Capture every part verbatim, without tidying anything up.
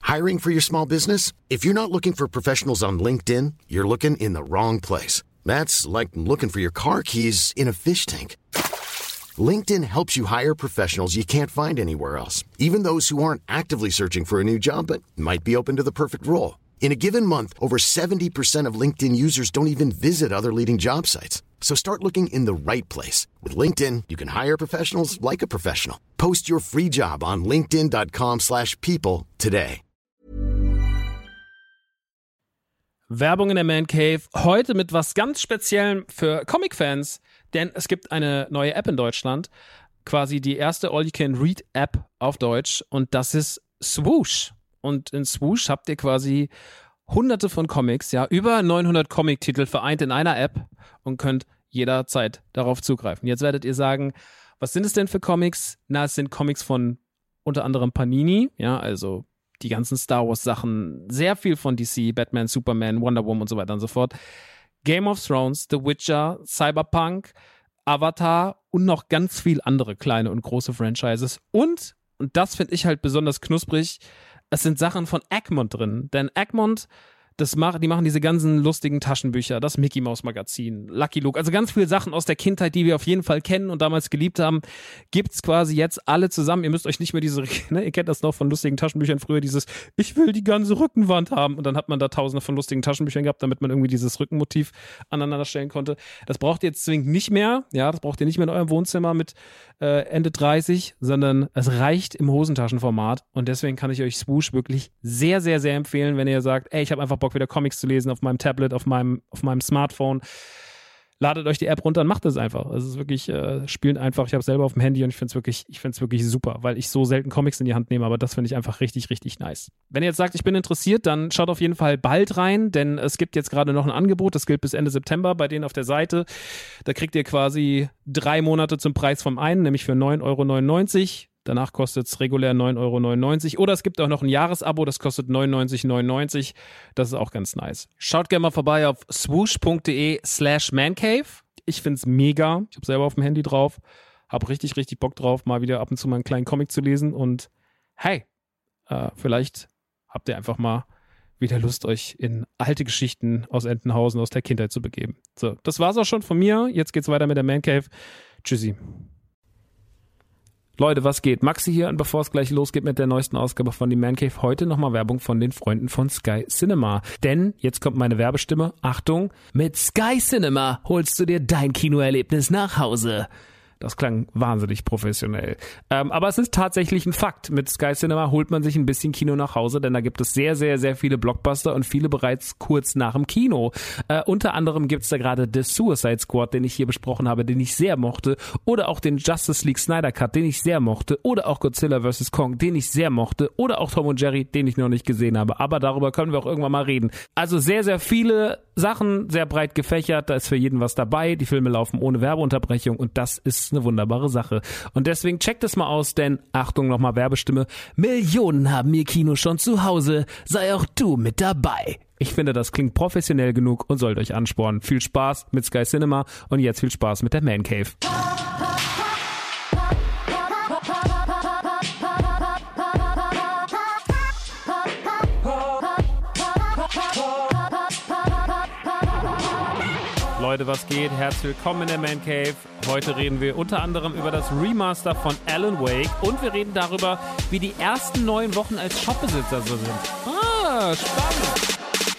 Hiring for your small business? If you're not looking for professionals on LinkedIn, you're looking in the wrong place. That's like looking for your car keys in a fish tank. LinkedIn helps you hire professionals you can't find anywhere else, even those who aren't actively searching for a new job but might be open to the perfect role. In a given month, over seventy percent of LinkedIn users don't even visit other leading job sites. So start looking in the right place. With LinkedIn, you can hire professionals like a professional. Post your free job on linkedin dot com slash people today. Werbung in der Man Cave. Heute mit was ganz Speziellem für Comic-Fans. Denn es gibt eine neue App in Deutschland. Quasi die erste All-You-Can-Read-App auf Deutsch. Und das ist Swoosh. Und in Swoosh habt ihr quasi hunderte von Comics, ja, über neunhundert Comic-Titel vereint in einer App und könnt jederzeit darauf zugreifen. Jetzt werdet ihr sagen, was sind es denn für Comics? Na, es sind Comics von unter anderem Panini, ja, also die ganzen Star Wars Sachen, sehr viel von D C, Batman, Superman, Wonder Woman und so weiter und so fort. Game of Thrones, The Witcher, Cyberpunk, Avatar und noch ganz viel andere kleine und große Franchises. Und, und das finde ich halt besonders knusprig, es sind Sachen von Egmont drin, denn Egmont, das mach, die machen diese ganzen lustigen Taschenbücher, das Mickey Mouse Magazin, Lucky Luke, also ganz viele Sachen aus der Kindheit, die wir auf jeden Fall kennen und damals geliebt haben, gibt's quasi jetzt alle zusammen. Ihr müsst euch nicht mehr diese, ne, ihr kennt das noch von lustigen Taschenbüchern früher, dieses, ich will die ganze Rückenwand haben und dann hat man da tausende von lustigen Taschenbüchern gehabt, damit man irgendwie dieses Rückenmotiv aneinander stellen konnte. Das braucht ihr jetzt zwingend nicht mehr, ja, das braucht ihr nicht mehr in eurem Wohnzimmer mit äh, Ende dreißig, sondern es reicht im Hosentaschenformat und deswegen kann ich euch Swoosh wirklich sehr, sehr, sehr empfehlen, wenn ihr sagt, ey, ich habe einfach Bock wieder Comics zu lesen auf meinem Tablet, auf meinem, auf meinem Smartphone. Ladet euch die App runter und macht es einfach. Es ist wirklich, äh, spielt einfach. Ich habe es selber auf dem Handy und ich finde es wirklich, ich finde es wirklich super, weil ich so selten Comics in die Hand nehme, aber das finde ich einfach richtig, richtig nice. Wenn ihr jetzt sagt, ich bin interessiert, dann schaut auf jeden Fall bald rein, denn es gibt jetzt gerade noch ein Angebot, das gilt bis Ende September bei denen auf der Seite. Da kriegt ihr quasi drei Monate zum Preis vom einen, nämlich für neun Euro neunundneunzig. Danach kostet es regulär neun Euro neunundneunzig. Oder es gibt auch noch ein Jahresabo, das kostet neunundneunzig neunundneunzig. Das ist auch ganz nice. Schaut gerne mal vorbei auf swoosh.de slash mancave. Ich find's mega. Ich habe selber auf dem Handy drauf. Hab richtig, richtig Bock drauf, mal wieder ab und zu mal einen kleinen Comic zu lesen. Und hey, äh, vielleicht habt ihr einfach mal wieder Lust, euch in alte Geschichten aus Entenhausen, aus der Kindheit zu begeben. So, das war's auch schon von mir. Jetzt geht's weiter mit der Man Cave. Tschüssi. Leute, was geht? Maxi hier und bevor es gleich losgeht mit der neuesten Ausgabe von The Man Cave, heute nochmal Werbung von den Freunden von Sky Cinema. Denn, jetzt kommt meine Werbestimme, Achtung, mit Sky Cinema holst du dir dein Kinoerlebnis nach Hause. Das klang wahnsinnig professionell. Ähm, aber es ist tatsächlich ein Fakt. Mit Sky Cinema holt man sich ein bisschen Kino nach Hause, denn da gibt es sehr, sehr, sehr viele Blockbuster und viele bereits kurz nach dem Kino. Äh, unter anderem gibt es da gerade The Suicide Squad, den ich hier besprochen habe, den ich sehr mochte. Oder auch den Justice League Snyder Cut, den ich sehr mochte. Oder auch Godzilla versus. Kong, den ich sehr mochte. Oder auch Tom und Jerry, den ich noch nicht gesehen habe. Aber darüber können wir auch irgendwann mal reden. Also sehr, sehr viele Sachen, sehr breit gefächert. Da ist für jeden was dabei. Die Filme laufen ohne Werbeunterbrechung und das ist eine wunderbare Sache. Und deswegen checkt es mal aus, denn, Achtung, nochmal Werbestimme, Millionen haben ihr Kino schon zu Hause, sei auch du mit dabei. Ich finde, das klingt professionell genug und sollte euch anspornen. Viel Spaß mit Sky Cinema und jetzt viel Spaß mit der Man Cave. Leute, was geht? Herzlich willkommen in der Man Cave. Heute reden wir unter anderem über das Remaster von Alan Wake und wir reden darüber, wie die ersten neun Wochen als Shopbesitzer so sind. Ah, spannend.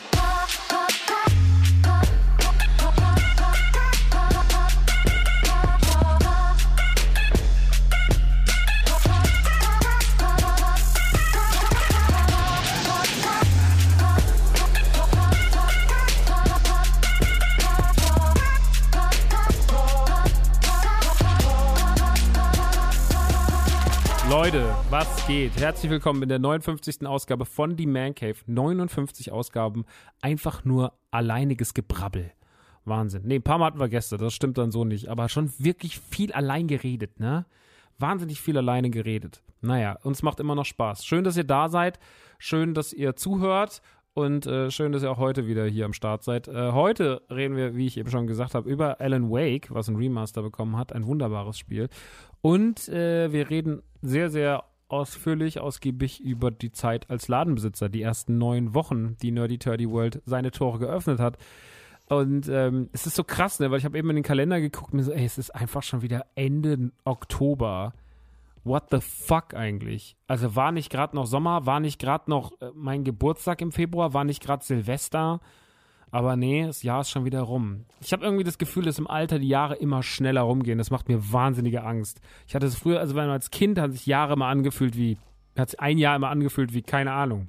Leute, was geht? Herzlich willkommen in der neunundfünfzigsten Ausgabe von The Man Cave. neunundfünfzig Ausgaben, einfach nur alleiniges Gebrabbel. Wahnsinn. Ne, ein paar Mal hatten wir Gäste, das stimmt dann so nicht, aber schon wirklich viel allein geredet, ne? Wahnsinnig viel alleine geredet. Naja, uns macht immer noch Spaß. Schön, dass ihr da seid, schön, dass ihr zuhört und äh, schön, dass ihr auch heute wieder hier am Start seid. Äh, heute reden wir, wie ich eben schon gesagt habe, über Alan Wake, was ein Remaster bekommen hat, ein wunderbares Spiel. Und äh, wir reden sehr, sehr ausführlich, ausgiebig über die Zeit als Ladenbesitzer, die ersten neun Wochen, die Nerdy Turdy World seine Tore geöffnet hat. Und ähm, es ist so krass, ne, weil ich habe eben in den Kalender geguckt und mir so, ey, es ist einfach schon wieder Ende Oktober. What the fuck eigentlich? Also war nicht gerade noch Sommer, war nicht gerade noch äh, mein Geburtstag im Februar, war nicht gerade Silvester. Aber nee, das Jahr ist schon wieder rum. Ich habe irgendwie das Gefühl, dass im Alter die Jahre immer schneller rumgehen. Das macht mir wahnsinnige Angst. Ich hatte es früher, also wenn man als Kind hat sich Jahre immer angefühlt wie, hat sich ein Jahr immer angefühlt wie, keine Ahnung.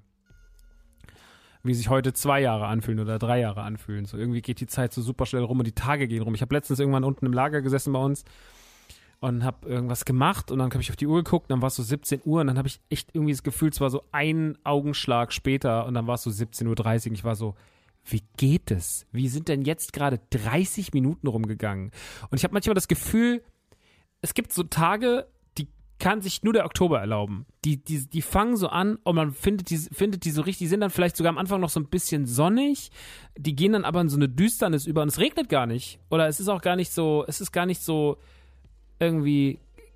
Wie sich heute zwei Jahre anfühlen oder drei Jahre anfühlen. So irgendwie geht die Zeit so super schnell rum und die Tage gehen rum. Ich habe letztens irgendwann unten im Lager gesessen bei uns und habe irgendwas gemacht und dann habe ich auf die Uhr geguckt und dann war es so siebzehn Uhr und dann habe ich echt irgendwie das Gefühl, es war so ein Augenschlag später und dann war es so siebzehn Uhr dreißig und ich war so, wie geht es? Wie sind denn jetzt gerade dreißig Minuten rumgegangen? Und ich habe manchmal das Gefühl, es gibt so Tage, die kann sich nur der Oktober erlauben. Die, die, die fangen so an und man findet die, findet die so richtig, die sind dann vielleicht sogar am Anfang noch so ein bisschen sonnig, die gehen dann aber in so eine Düsternis über und es regnet gar nicht. Oder es ist auch gar nicht so, es ist gar nicht so irgendwie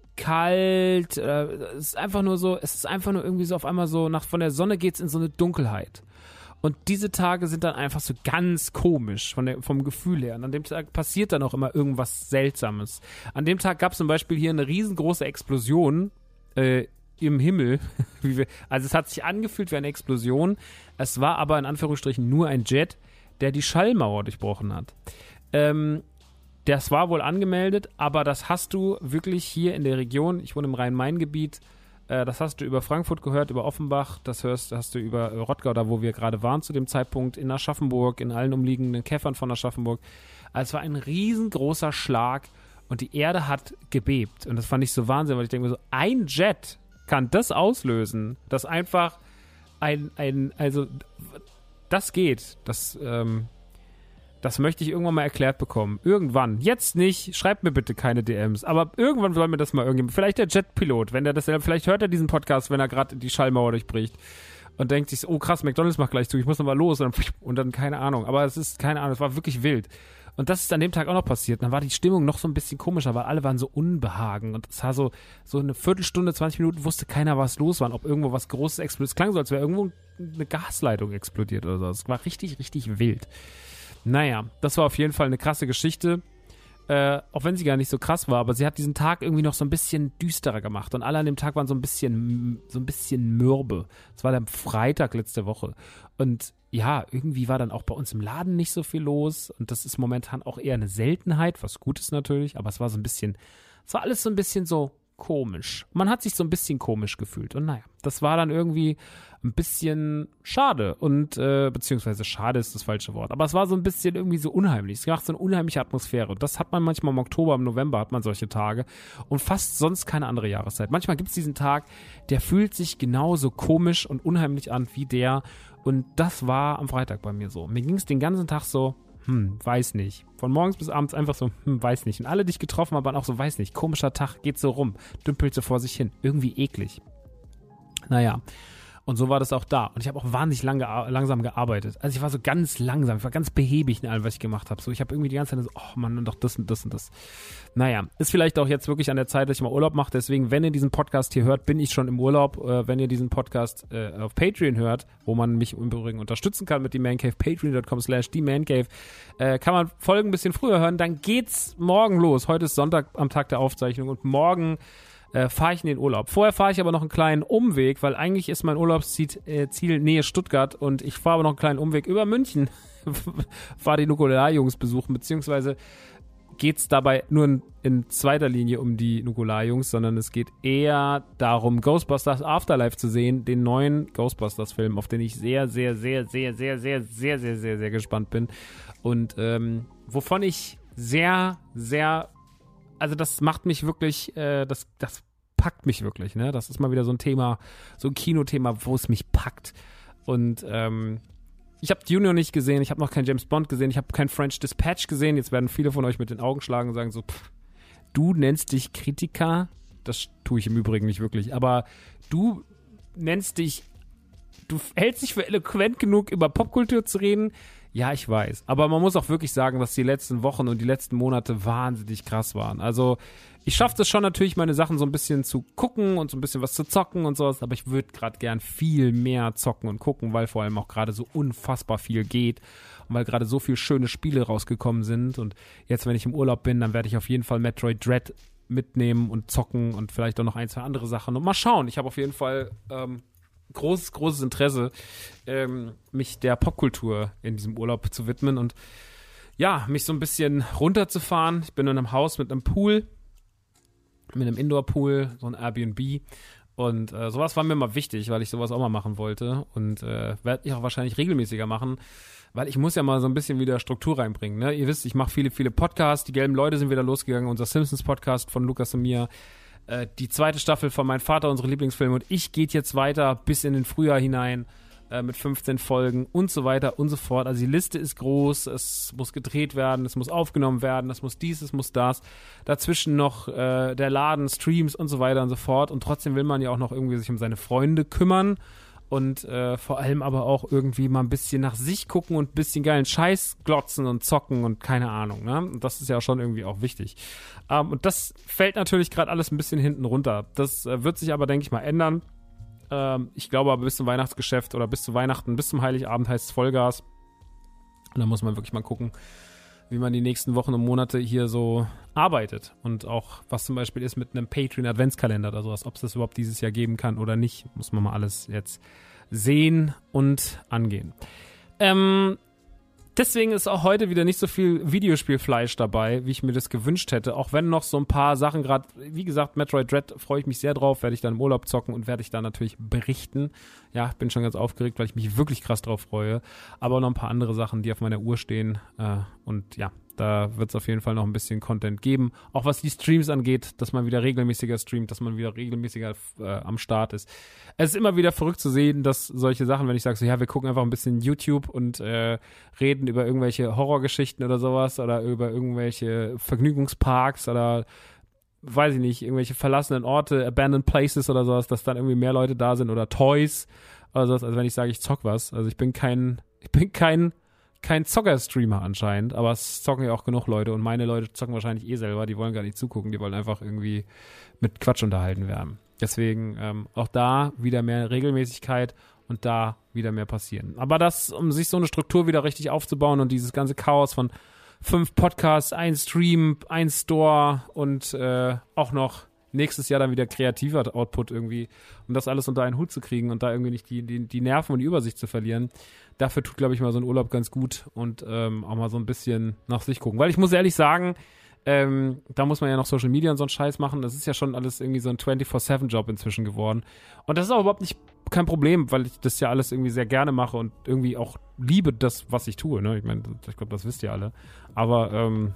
kalt, äh, es ist einfach nur so, es ist einfach nur irgendwie so auf einmal so, nach von der Sonne geht's in so eine Dunkelheit. Und diese Tage sind dann einfach so ganz komisch von der, vom Gefühl her. Und an dem Tag passiert dann auch immer irgendwas Seltsames. An dem Tag gab es zum Beispiel hier eine riesengroße Explosion äh, im Himmel. Also es hat sich angefühlt wie eine Explosion. Es war aber in Anführungsstrichen nur ein Jet, der die Schallmauer durchbrochen hat. Ähm, das war wohl angemeldet, aber das hast du wirklich hier in der Region, ich wohne im Rhein-Main-Gebiet, das hast du über Frankfurt gehört, über Offenbach, das hörst, hast du über Rottgau, da wo wir gerade waren zu dem Zeitpunkt, in Aschaffenburg, in allen umliegenden Käfern von Aschaffenburg. Also es war ein riesengroßer Schlag und die Erde hat gebebt. Und das fand ich so Wahnsinn, weil ich denke mir so, ein Jet kann das auslösen, dass einfach ein, ein also das geht, das, ähm, das möchte ich irgendwann mal erklärt bekommen. Irgendwann. Jetzt nicht. Schreibt mir bitte keine D Ms. Aber irgendwann soll mir das mal irgendjemand. Vielleicht der Jetpilot, wenn der das, vielleicht hört er diesen Podcast, wenn er gerade die Schallmauer durchbricht und denkt sich, oh krass, McDonald's macht gleich zu, ich muss noch mal los und dann, und dann keine Ahnung. Aber es ist keine Ahnung, es war wirklich wild. Und das ist an dem Tag auch noch passiert. Und dann war die Stimmung noch so ein bisschen komischer, weil alle waren so unbehagen. Und es war so, so eine Viertelstunde, zwanzig Minuten wusste keiner, was los war. Und ob irgendwo was Großes explodiert. Es klang so, als wäre irgendwo eine Gasleitung explodiert oder so. Es war richtig, richtig wild. Naja, das war auf jeden Fall eine krasse Geschichte, äh, auch wenn sie gar nicht so krass war, aber sie hat diesen Tag irgendwie noch so ein bisschen düsterer gemacht und alle an dem Tag waren so ein bisschen, so ein bisschen mürbe. Es war dann Freitag letzte Woche und ja, irgendwie war dann auch bei uns im Laden nicht so viel los und das ist momentan auch eher eine Seltenheit, was gut ist natürlich, aber es war so ein bisschen, es war alles so ein bisschen so komisch. Man hat sich so ein bisschen komisch gefühlt und naja, das war dann irgendwie ein bisschen schade und äh, beziehungsweise schade ist das falsche Wort, aber es war so ein bisschen irgendwie so unheimlich. Es macht so eine unheimliche Atmosphäre und das hat man manchmal im Oktober, im November hat man solche Tage und fast sonst keine andere Jahreszeit. Manchmal gibt es diesen Tag, der fühlt sich genauso komisch und unheimlich an wie der und das war am Freitag bei mir so. Mir ging es den ganzen Tag so, hm, weiß nicht. Von morgens bis abends einfach so, hm, weiß nicht. Und alle, die ich getroffen habe, waren auch so, weiß nicht. Komischer Tag, geht so rum, dümpelt so vor sich hin. Irgendwie eklig. Naja. Und so war das auch da. Und ich habe auch wahnsinnig lang gea- langsam gearbeitet. Also ich war so ganz langsam, ich war ganz behäbig in allem, was ich gemacht habe. So, ich habe irgendwie die ganze Zeit so, oh Mann, und doch das und das und das. Naja, ist vielleicht auch jetzt wirklich an der Zeit, dass ich mal Urlaub mache. Deswegen, wenn ihr diesen Podcast hier hört, bin ich schon im Urlaub. Äh, wenn ihr diesen Podcast äh, auf Patreon hört, wo man mich im Übrigen unterstützen kann mit die Man Cave, patreon.com slash die Man Cave, äh, kann man Folgen ein bisschen früher hören. Dann geht's morgen los. Heute ist Sonntag am Tag der Aufzeichnung und morgen Äh, fahre ich in den Urlaub. Vorher fahre ich aber noch einen kleinen Umweg, weil eigentlich ist mein Urlaubsziel äh, Ziel Nähe Stuttgart und ich fahre aber noch einen kleinen Umweg über München. Fahre die Nukular-Jungs besuchen, beziehungsweise geht es dabei nur in, in zweiter Linie um die Nukular-Jungs, sondern es geht eher darum, Ghostbusters Afterlife zu sehen, den neuen Ghostbusters-Film, auf den ich sehr, sehr, sehr, sehr, sehr, sehr, sehr, sehr, sehr, sehr gespannt bin und ähm, wovon ich sehr, sehr also das macht mich wirklich, äh, das, das packt mich wirklich, ne? Das ist mal wieder so ein Thema, so ein Kinothema, wo es mich packt. Und ähm, ich habe Dune noch nicht gesehen, ich habe noch keinen James Bond gesehen, ich habe keinen French Dispatch gesehen. Jetzt werden viele von euch mit den Augen schlagen und sagen so, pff, du nennst dich Kritiker? Das tue ich im Übrigen nicht wirklich. Aber du nennst dich, du hältst dich für eloquent genug, über Popkultur zu reden? Ja, ich weiß. Aber man muss auch wirklich sagen, dass die letzten Wochen und die letzten Monate wahnsinnig krass waren. Also ich schaffe es schon natürlich, meine Sachen so ein bisschen zu gucken und so ein bisschen was zu zocken und sowas. Aber ich würde gerade gern viel mehr zocken und gucken, weil vor allem auch gerade so unfassbar viel geht. Und weil gerade so viele schöne Spiele rausgekommen sind. Und jetzt, wenn ich im Urlaub bin, dann werde ich auf jeden Fall Metroid Dread mitnehmen und zocken und vielleicht auch noch ein, zwei andere Sachen. Und mal schauen. Ich habe auf jeden Fall ähm, großes, großes Interesse, ähm, mich der Popkultur in diesem Urlaub zu widmen und ja, mich so ein bisschen runterzufahren. Ich bin in einem Haus mit einem Pool, mit einem Indoor-Pool, so ein Airbnb. Und äh, sowas war mir mal wichtig, weil ich sowas auch mal machen wollte. Und äh, werde ich auch wahrscheinlich regelmäßiger machen, weil ich muss ja mal so ein bisschen wieder Struktur reinbringen. Ne? Ihr wisst, ich mache viele, viele Podcasts. Die gelben Leute sind wieder losgegangen. Unser Simpsons-Podcast von Lukas und mir. Äh, die zweite Staffel von Mein Vater, unsere Lieblingsfilme. Und ich geht jetzt weiter bis in den Frühjahr hinein äh, mit fünfzehn Folgen und so weiter und so fort. Also die Liste ist groß. Es muss gedreht werden, es muss aufgenommen werden, es muss dies, es muss das. Dazwischen noch äh, der Laden, Streams und so weiter und so fort. Und trotzdem will man ja auch noch irgendwie sich um seine Freunde kümmern. Und äh, vor allem aber auch irgendwie mal ein bisschen nach sich gucken und ein bisschen geilen Scheiß glotzen und zocken und keine Ahnung, ne? Und das ist ja schon irgendwie auch wichtig. Ähm, und das fällt natürlich gerade alles ein bisschen hinten runter. Das äh, wird sich aber, denke ich mal, ändern. Ähm, ich glaube aber bis zum Weihnachtsgeschäft oder bis zu Weihnachten, bis zum Heiligabend heißt es Vollgas. Und da muss man wirklich mal gucken, wie man die nächsten Wochen und Monate hier so arbeitet. Und auch, was zum Beispiel ist mit einem Patreon-Adventskalender oder sowas, ob es das überhaupt dieses Jahr geben kann oder nicht, muss man mal alles jetzt sehen und angehen. Ähm, deswegen ist auch heute wieder nicht so viel Videospielfleisch dabei, wie ich mir das gewünscht hätte. Auch wenn noch so ein paar Sachen gerade, wie gesagt, Metroid Dread freue ich mich sehr drauf, werde ich dann im Urlaub zocken und werde ich dann natürlich berichten. Ja, bin schon ganz aufgeregt, weil ich mich wirklich krass drauf freue. Aber noch ein paar andere Sachen, die auf meiner Uhr stehen. Äh, und ja, da wird es auf jeden Fall noch ein bisschen Content geben. Auch was die Streams angeht, dass man wieder regelmäßiger streamt, dass man wieder regelmäßiger äh, am Start ist. Es ist immer wieder verrückt zu sehen, dass solche Sachen, wenn ich sage so, ja, wir gucken einfach ein bisschen YouTube und äh, reden über irgendwelche Horrorgeschichten oder sowas oder über irgendwelche Vergnügungsparks oder weiß ich nicht, irgendwelche verlassenen Orte, Abandoned Places oder sowas, dass dann irgendwie mehr Leute da sind oder Toys oder sowas, also wenn ich sage, ich zock was. Also ich bin kein, ich bin kein kein Zocker-Streamer anscheinend, aber es zocken ja auch genug Leute und meine Leute zocken wahrscheinlich eh selber, die wollen gar nicht zugucken, die wollen einfach irgendwie mit Quatsch unterhalten werden. Deswegen ähm, auch da wieder mehr Regelmäßigkeit und da wieder mehr passieren. Aber das, um sich so eine Struktur wieder richtig aufzubauen und dieses ganze Chaos von fünf Podcasts, ein Stream, ein Store und äh, auch noch nächstes Jahr dann wieder kreativer Output irgendwie, um das alles unter einen Hut zu kriegen und da irgendwie nicht die, die, die Nerven und die Übersicht zu verlieren. Dafür tut, glaube ich, mal so ein Urlaub ganz gut und ähm, auch mal so ein bisschen nach sich gucken. Weil ich muss ehrlich sagen, ähm, da muss man ja noch Social Media und so einen Scheiß machen. Das ist ja schon alles irgendwie so ein vierundzwanzig sieben Job inzwischen geworden. Und das ist auch überhaupt nicht kein Problem, weil ich das ja alles irgendwie sehr gerne mache und irgendwie auch liebe das, was ich tue. Ne? Ich meine, ich glaube, das wisst ihr alle. Aber ähm,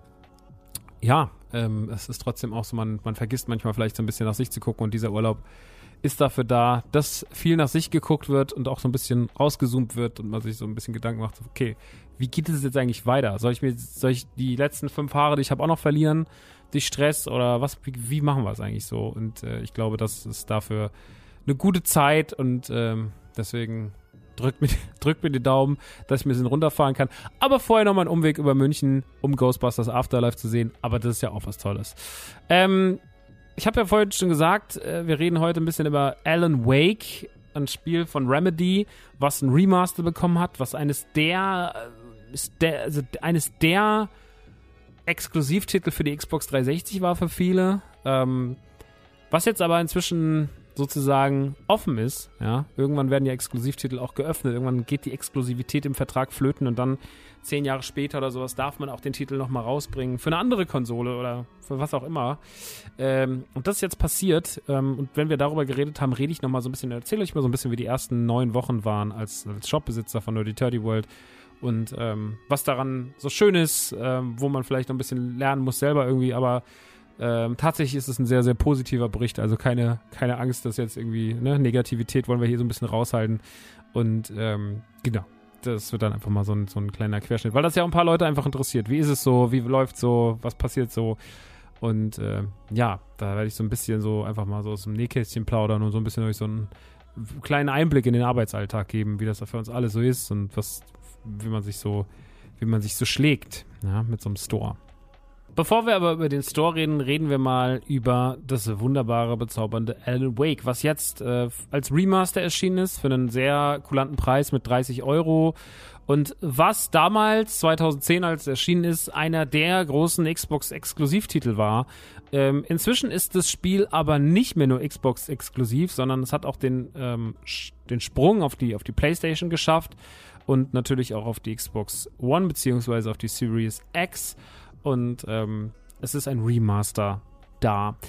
ja, ähm, es ist trotzdem auch so, man, man vergisst manchmal vielleicht so ein bisschen nach sich zu gucken und dieser Urlaub ist dafür da, dass viel nach sich geguckt wird und auch so ein bisschen rausgezoomt wird und man sich so ein bisschen Gedanken macht, okay, wie geht es jetzt eigentlich weiter? Soll ich mir, soll ich die letzten fünf Haare, die ich habe, auch noch verlieren durch Stress oder was, wie, wie machen wir es eigentlich so? Und äh, ich glaube, das ist dafür eine gute Zeit und ähm, deswegen drückt mir, drückt mir die Daumen, dass ich ein bisschen runterfahren kann. Aber vorher nochmal einen Umweg über München, um Ghostbusters Afterlife zu sehen. Aber das ist ja auch was Tolles. Ähm, ich habe ja vorhin schon gesagt, äh, wir reden heute ein bisschen über Alan Wake, ein Spiel von Remedy, was ein Remaster bekommen hat, was eines der, äh, der also eines der Exklusivtitel für die Xbox dreihundertsechzig war für viele. Ähm, was jetzt aber inzwischen sozusagen offen ist, ja, irgendwann werden ja Exklusivtitel auch geöffnet, irgendwann geht die Exklusivität im Vertrag flöten und dann zehn Jahre später oder sowas darf man auch den Titel nochmal rausbringen für eine andere Konsole oder für was auch immer. Ähm, und das ist jetzt passiert ähm, und wenn wir darüber geredet haben, rede ich nochmal so ein bisschen, erzähle euch mal so ein bisschen, wie die ersten neun Wochen waren als, als Shopbesitzer von Nerdy Turdy World und ähm, was daran so schön ist, ähm, wo man vielleicht noch ein bisschen lernen muss selber irgendwie, aber Ähm, tatsächlich ist es ein sehr, sehr positiver Bericht, also keine, keine Angst, dass jetzt irgendwie, ne, Negativität wollen wir hier so ein bisschen raushalten und ähm, genau, das wird dann einfach mal so ein, so ein kleiner Querschnitt, weil das ja auch ein paar Leute einfach interessiert, wie ist es so, wie läuft so, was passiert so und äh, ja, da werde ich so ein bisschen so einfach mal so aus dem Nähkästchen plaudern und so ein bisschen euch so einen kleinen Einblick in den Arbeitsalltag geben, wie das da für uns alle so ist und was wie man sich so, wie man sich so schlägt, ja, mit so einem Store. Bevor wir aber über den Store reden, reden wir mal über das wunderbare, bezaubernde Alan Wake, was jetzt äh, als Remaster erschienen ist, für einen sehr kulanten Preis mit dreißig Euro. Und was damals, zweitausendzehn, als es erschienen ist, einer der großen Xbox-Exklusivtitel war. Ähm, inzwischen ist das Spiel aber nicht mehr nur Xbox-exklusiv, sondern es hat auch den, ähm, den Sprung auf die, auf die PlayStation geschafft und natürlich auch auf die Xbox One beziehungsweise auf die Series X. Und ähm, es ist ein Remaster da.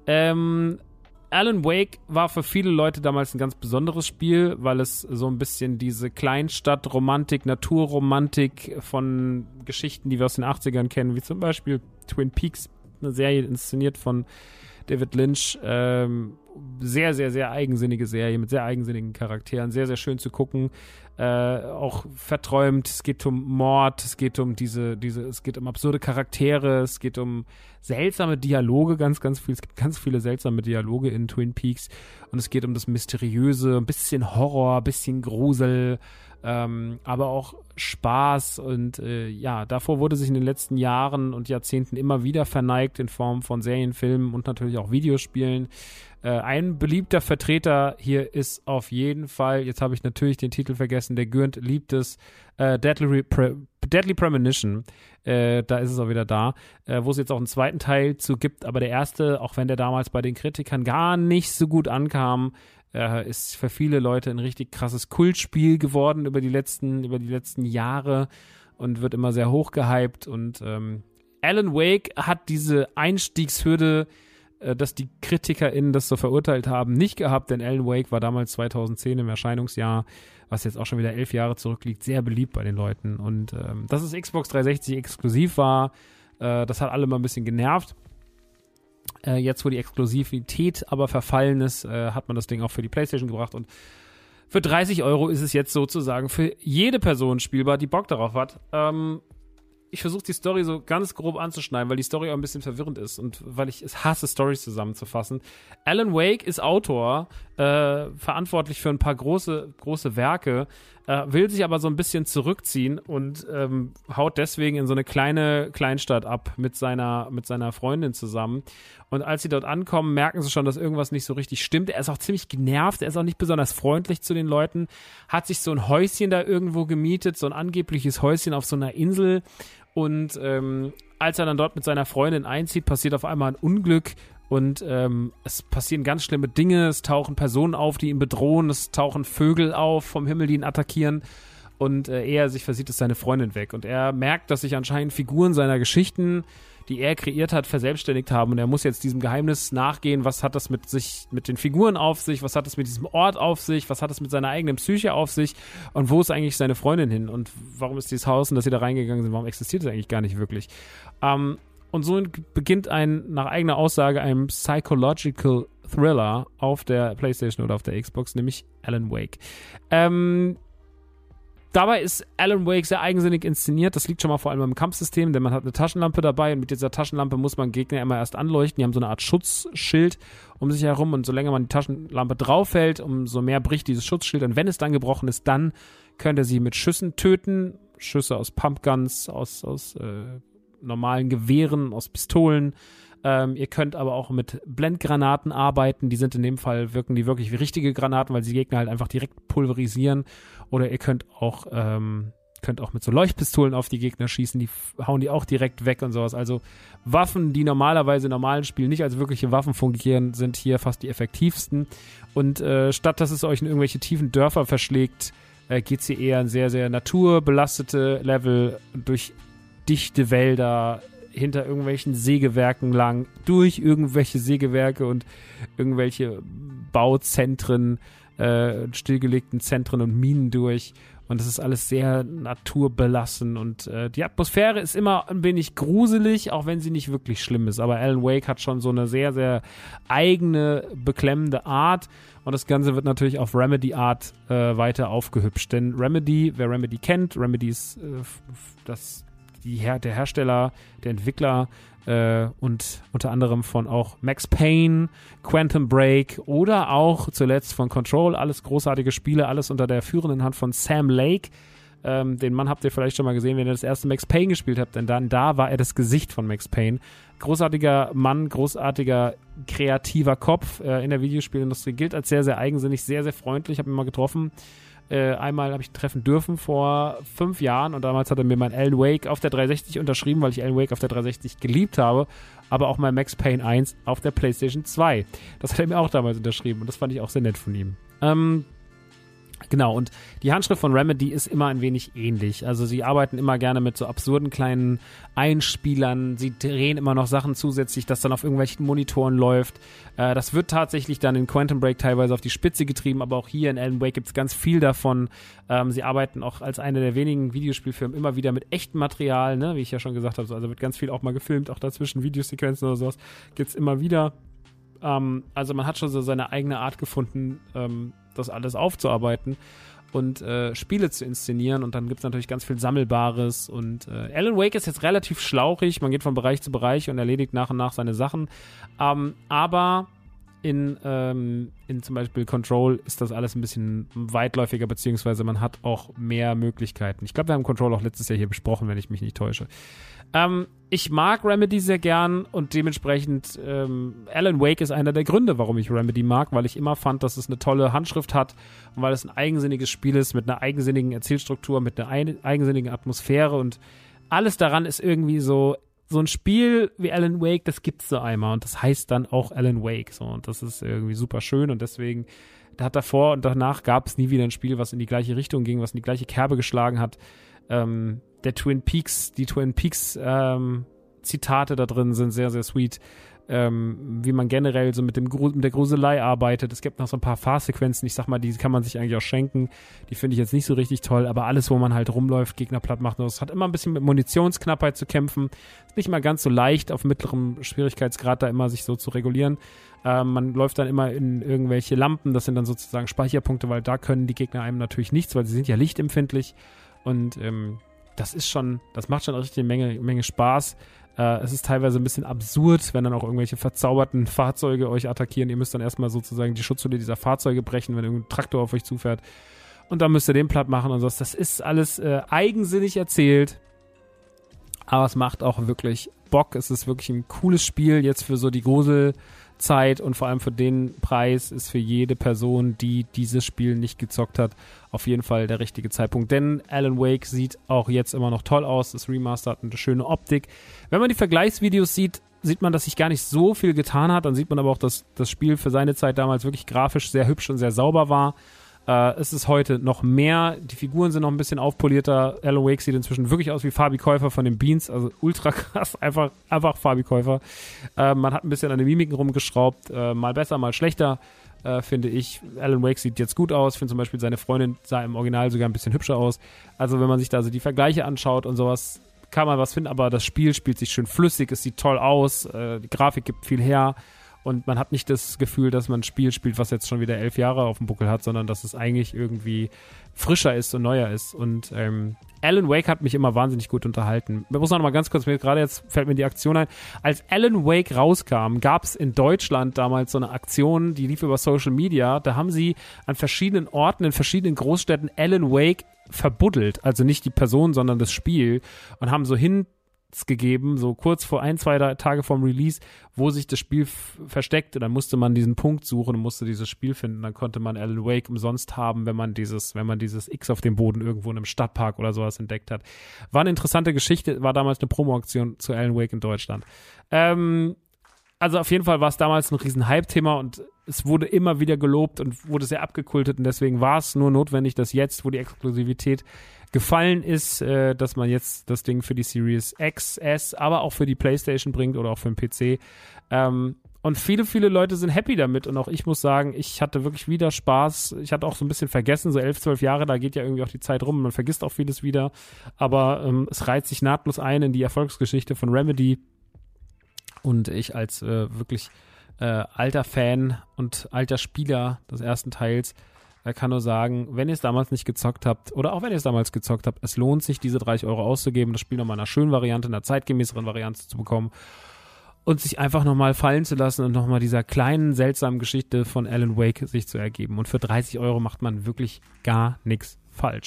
Ähm, Alan Wake war für viele Leute damals ein ganz besonderes Spiel, weil es so ein bisschen diese Kleinstadt-Romantik, Naturromantik von Geschichten, die wir aus den achtzigern kennen, wie zum Beispiel Twin Peaks, eine Serie inszeniert von David Lynch. Ähm, sehr, sehr, sehr eigensinnige Serie mit sehr eigensinnigen Charakteren. Sehr, sehr schön zu gucken. Äh, auch verträumt. Es geht um Mord. Es geht um diese, diese, es geht um absurde Charaktere. Es geht um seltsame Dialoge, ganz, ganz viel. Es gibt ganz viele seltsame Dialoge in Twin Peaks. Und es geht um das Mysteriöse, ein bisschen Horror, ein bisschen Grusel, ähm, aber auch Spaß. Und äh, ja, davor wurde sich in den letzten Jahren und Jahrzehnten immer wieder verneigt in Form von Serien, Filmen und natürlich auch Videospielen. Äh, ein beliebter Vertreter hier ist auf jeden Fall, jetzt habe ich natürlich den Titel vergessen, der Gürnt liebt es, äh, Deadly, Pre- Deadly Premonition. Äh, da ist es auch wieder da, äh, wo es jetzt auch einen zweiten Teil zu gibt, aber der erste, auch wenn der damals bei den Kritikern gar nicht so gut ankam, äh, ist für viele Leute ein richtig krasses Kultspiel geworden über die letzten, über die letzten Jahre und wird immer sehr hoch gehypt. Und ähm, Alan Wake hat diese Einstiegshürde, dass die KritikerInnen das so verurteilt haben, nicht gehabt, denn Alan Wake war damals zweitausendzehn im Erscheinungsjahr, was jetzt auch schon wieder elf Jahre zurückliegt, sehr beliebt bei den Leuten. Und ähm, dass es Xbox dreihundertsechzig exklusiv war, äh, das hat alle mal ein bisschen genervt. Äh, jetzt, wo die Exklusivität aber verfallen ist, äh, hat man das Ding auch für die PlayStation gebracht und für dreißig Euro ist es jetzt sozusagen für jede Person spielbar, die Bock darauf hat. Ähm, Ich versuche die Story so ganz grob anzuschneiden, weil die Story auch ein bisschen verwirrend ist und weil ich es hasse, Storys zusammenzufassen. Alan Wake ist Autor, äh, verantwortlich für ein paar große, große Werke, äh, will sich aber so ein bisschen zurückziehen und ähm, haut deswegen in so eine kleine Kleinstadt ab mit seiner, mit seiner Freundin zusammen. Und als sie dort ankommen, merken sie schon, dass irgendwas nicht so richtig stimmt. Er ist auch ziemlich genervt, er ist auch nicht besonders freundlich zu den Leuten, hat sich so ein Häuschen da irgendwo gemietet, so ein angebliches Häuschen auf so einer Insel. Und ähm, als er dann dort mit seiner Freundin einzieht, passiert auf einmal ein Unglück und ähm, es passieren ganz schlimme Dinge. Es tauchen Personen auf, die ihn bedrohen. Es tauchen Vögel auf vom Himmel, die ihn attackieren. Und äh, er sich versieht, ist seine Freundin weg. Und er merkt, dass sich anscheinend Figuren seiner Geschichten, die er kreiert hat, verselbstständigt haben. Und er muss jetzt diesem Geheimnis nachgehen. Was hat das mit sich, mit den Figuren auf sich? Was hat das mit diesem Ort auf sich? Was hat das mit seiner eigenen Psyche auf sich? Und wo ist eigentlich seine Freundin hin? Und warum ist dieses Haus, in das sie da reingegangen sind, warum existiert es eigentlich gar nicht wirklich? Ähm, und so beginnt ein, nach eigener Aussage, ein Psychological Thriller auf der PlayStation oder auf der Xbox, nämlich Alan Wake. Ähm, Dabei ist Alan Wake sehr eigensinnig inszeniert. Das liegt schon mal vor allem am Kampfsystem, denn man hat eine Taschenlampe dabei und mit dieser Taschenlampe muss man Gegner immer erst anleuchten. Die haben so eine Art Schutzschild um sich herum und solange man die Taschenlampe draufhält, umso mehr bricht dieses Schutzschild. Und wenn es dann gebrochen ist, dann könnt ihr sie mit Schüssen töten. Schüsse aus Pumpguns, aus, aus äh, normalen Gewehren, aus Pistolen. Ähm, ihr könnt aber auch mit Blendgranaten arbeiten. Die sind in dem Fall, wirken die wirklich wie richtige Granaten, weil sie die Gegner halt einfach direkt pulverisieren. Oder ihr könnt auch, ähm, könnt auch mit so Leuchtpistolen auf die Gegner schießen. Die f- hauen die auch direkt weg und sowas. Also Waffen, die normalerweise in normalen Spielen nicht als wirkliche Waffen fungieren, sind hier fast die effektivsten. Und äh, statt dass es euch in irgendwelche tiefen Dörfer verschlägt, äh, geht es hier eher in sehr, sehr naturbelastete Level durch dichte Wälder, hinter irgendwelchen Sägewerken lang, durch irgendwelche Sägewerke und irgendwelche Bauzentren, äh, stillgelegten Zentren und Minen durch. Und das ist alles sehr naturbelassen und äh, die Atmosphäre ist immer ein wenig gruselig, auch wenn sie nicht wirklich schlimm ist. Aber Alan Wake hat schon so eine sehr, sehr eigene, beklemmende Art und das Ganze wird natürlich auf Remedy-Art äh, weiter aufgehübscht. Denn Remedy, wer Remedy kennt, Remedy ist äh, das Die Her- der Hersteller, der Entwickler äh, und unter anderem von auch Max Payne, Quantum Break oder auch zuletzt von Control, alles großartige Spiele, alles unter der führenden Hand von Sam Lake. Ähm, den Mann habt ihr vielleicht schon mal gesehen, wenn ihr das erste Max Payne gespielt habt, denn dann da war er das Gesicht von Max Payne. Großartiger Mann, großartiger, kreativer Kopf äh, in der Videospielindustrie, gilt als sehr, sehr eigensinnig, sehr, sehr freundlich. Ich habe ihn mal getroffen. Äh, einmal habe ich ihn treffen dürfen vor fünf Jahren und damals hat er mir mein Alan Wake auf der dreihundertsechzig unterschrieben, weil ich Alan Wake auf der dreihundertsechzig geliebt habe, aber auch mein Max Payne eins auf der PlayStation zwei. Das hat er mir auch damals unterschrieben und das fand ich auch sehr nett von ihm. Ähm, Genau, und die Handschrift von Remedy ist immer ein wenig ähnlich. Also sie arbeiten immer gerne mit so absurden kleinen Einspielern. Sie drehen immer noch Sachen zusätzlich, das dann auf irgendwelchen Monitoren läuft. Äh, das wird tatsächlich dann in Quantum Break teilweise auf die Spitze getrieben, aber auch hier in Alan Wake gibt es ganz viel davon. Ähm, sie arbeiten auch als eine der wenigen Videospielfirmen immer wieder mit echtem Material, ne? Wie ich ja schon gesagt habe. Also wird ganz viel auch mal gefilmt, auch dazwischen Videosequenzen oder sowas gibt es immer wieder. Ähm, also man hat schon so seine eigene Art gefunden, ähm, das alles aufzuarbeiten und äh, Spiele zu inszenieren und dann gibt es natürlich ganz viel Sammelbares und äh, Alan Wake ist jetzt relativ schlauchig, man geht von Bereich zu Bereich und erledigt nach und nach seine Sachen, ähm, aber in, ähm, in zum Beispiel Control ist das alles ein bisschen weitläufiger, beziehungsweise man hat auch mehr Möglichkeiten. Ich glaube, wir haben Control auch letztes Jahr hier besprochen, wenn ich mich nicht täusche. Ähm, ich mag Remedy sehr gern und dementsprechend ähm, Alan Wake ist einer der Gründe, warum ich Remedy mag, weil ich immer fand, dass es eine tolle Handschrift hat und weil es ein eigensinniges Spiel ist mit einer eigensinnigen Erzählstruktur, mit einer ein- eigensinnigen Atmosphäre und alles daran ist irgendwie so, so ein Spiel wie Alan Wake, das gibt's so einmal und das heißt dann auch Alan Wake so und das ist irgendwie super schön und deswegen da hat davor und danach gab es nie wieder ein Spiel, was in die gleiche Richtung ging, was in die gleiche Kerbe geschlagen hat. Ähm, der Twin Peaks, die Twin Peaks ähm, Zitate da drin sind sehr, sehr sweet. Ähm, wie man generell so mit dem Gru- mit der Gruselei arbeitet. Es gibt noch so ein paar Fahrsequenzen, ich sag mal, die kann man sich eigentlich auch schenken. Die finde ich jetzt nicht so richtig toll, aber alles, wo man halt rumläuft, Gegner platt macht, das hat immer ein bisschen mit Munitionsknappheit zu kämpfen. Ist nicht mal ganz so leicht, auf mittlerem Schwierigkeitsgrad da immer sich so zu regulieren. Ähm, man läuft dann immer in irgendwelche Lampen, das sind dann sozusagen Speicherpunkte, weil da können die Gegner einem natürlich nichts, weil sie sind ja lichtempfindlich. Und ähm, das ist schon, das macht schon eine richtige Menge, Menge Spaß. Äh, es ist teilweise ein bisschen absurd, wenn dann auch irgendwelche verzauberten Fahrzeuge euch attackieren. Ihr müsst dann erstmal sozusagen die Schutzhülle dieser Fahrzeuge brechen, wenn irgendein Traktor auf euch zufährt. Und dann müsst ihr den platt machen und so. Das ist alles äh, eigensinnig erzählt. Aber es macht auch wirklich Bock. Es ist wirklich ein cooles Spiel jetzt für so die Gruselzeit und vor allem für den Preis ist für jede Person, die dieses Spiel nicht gezockt hat, auf jeden Fall der richtige Zeitpunkt. Denn Alan Wake sieht auch jetzt immer noch toll aus. Das Remaster hat eine schöne Optik. Wenn man die Vergleichsvideos sieht, sieht man, dass sich gar nicht so viel getan hat. Dann sieht man aber auch, dass das Spiel für seine Zeit damals wirklich grafisch sehr hübsch und sehr sauber war. Äh, es ist heute noch mehr. Die Figuren sind noch ein bisschen aufpolierter. Alan Wake sieht inzwischen wirklich aus wie Fabi Käufer von den Beans. Also ultra krass. Einfach, einfach Fabi Käufer. Äh, man hat ein bisschen an den Mimiken rumgeschraubt. Äh, mal besser, mal schlechter, äh, finde ich. Alan Wake sieht jetzt gut aus. Ich finde zum Beispiel, seine Freundin sah im Original sogar ein bisschen hübscher aus. Also wenn man sich da so die Vergleiche anschaut und sowas, kann man was finden. Aber das Spiel spielt sich schön flüssig. Es sieht toll aus. Äh, die Grafik gibt viel her. Und man hat nicht das Gefühl, dass man ein Spiel spielt, was jetzt schon wieder elf Jahre auf dem Buckel hat, sondern dass es eigentlich irgendwie frischer ist und neuer ist. Und ähm, Alan Wake hat mich immer wahnsinnig gut unterhalten. Ich muss noch mal ganz kurz, mir gerade jetzt fällt mir die Aktion ein. Als Alan Wake rauskam, gab es in Deutschland damals so eine Aktion, die lief über Social Media. Da haben sie an verschiedenen Orten, in verschiedenen Großstädten Alan Wake verbuddelt. Also nicht die Person, sondern das Spiel. Und haben so hin gegeben, so kurz vor ein, zwei Tage vorm Release, wo sich das Spiel f- versteckte. Dann musste man diesen Punkt suchen und musste dieses Spiel finden. Dann konnte man Alan Wake umsonst haben, wenn man dieses, wenn man dieses X auf dem Boden irgendwo in einem Stadtpark oder sowas entdeckt hat. War eine interessante Geschichte, war damals eine Promo-Aktion zu Alan Wake in Deutschland. Ähm, also auf jeden Fall war es damals ein riesen Hype-Thema und es wurde immer wieder gelobt und wurde sehr abgekultet und deswegen war es nur notwendig, dass jetzt, wo die Exklusivität gefallen ist, äh, dass man jetzt das Ding für die Series X, S, aber auch für die PlayStation bringt oder auch für den P C. Ähm, und viele, viele Leute sind happy damit und auch ich muss sagen, ich hatte wirklich wieder Spaß. Ich hatte auch so ein bisschen vergessen, so elf, zwölf Jahre, da geht ja irgendwie auch die Zeit rum, man vergisst auch vieles wieder, aber ähm, es reiht sich nahtlos ein in die Erfolgsgeschichte von Remedy und ich als äh, wirklich äh, alter Fan und alter Spieler des ersten Teils Er kann nur sagen, wenn ihr es damals nicht gezockt habt, oder auch wenn ihr es damals gezockt habt, es lohnt sich, diese dreißig Euro auszugeben, das Spiel nochmal in einer schönen Variante, in einer zeitgemäßeren Variante zu bekommen und sich einfach nochmal fallen zu lassen und nochmal dieser kleinen, seltsamen Geschichte von Alan Wake sich zu ergeben. Und für dreißig Euro macht man wirklich gar nichts falsch.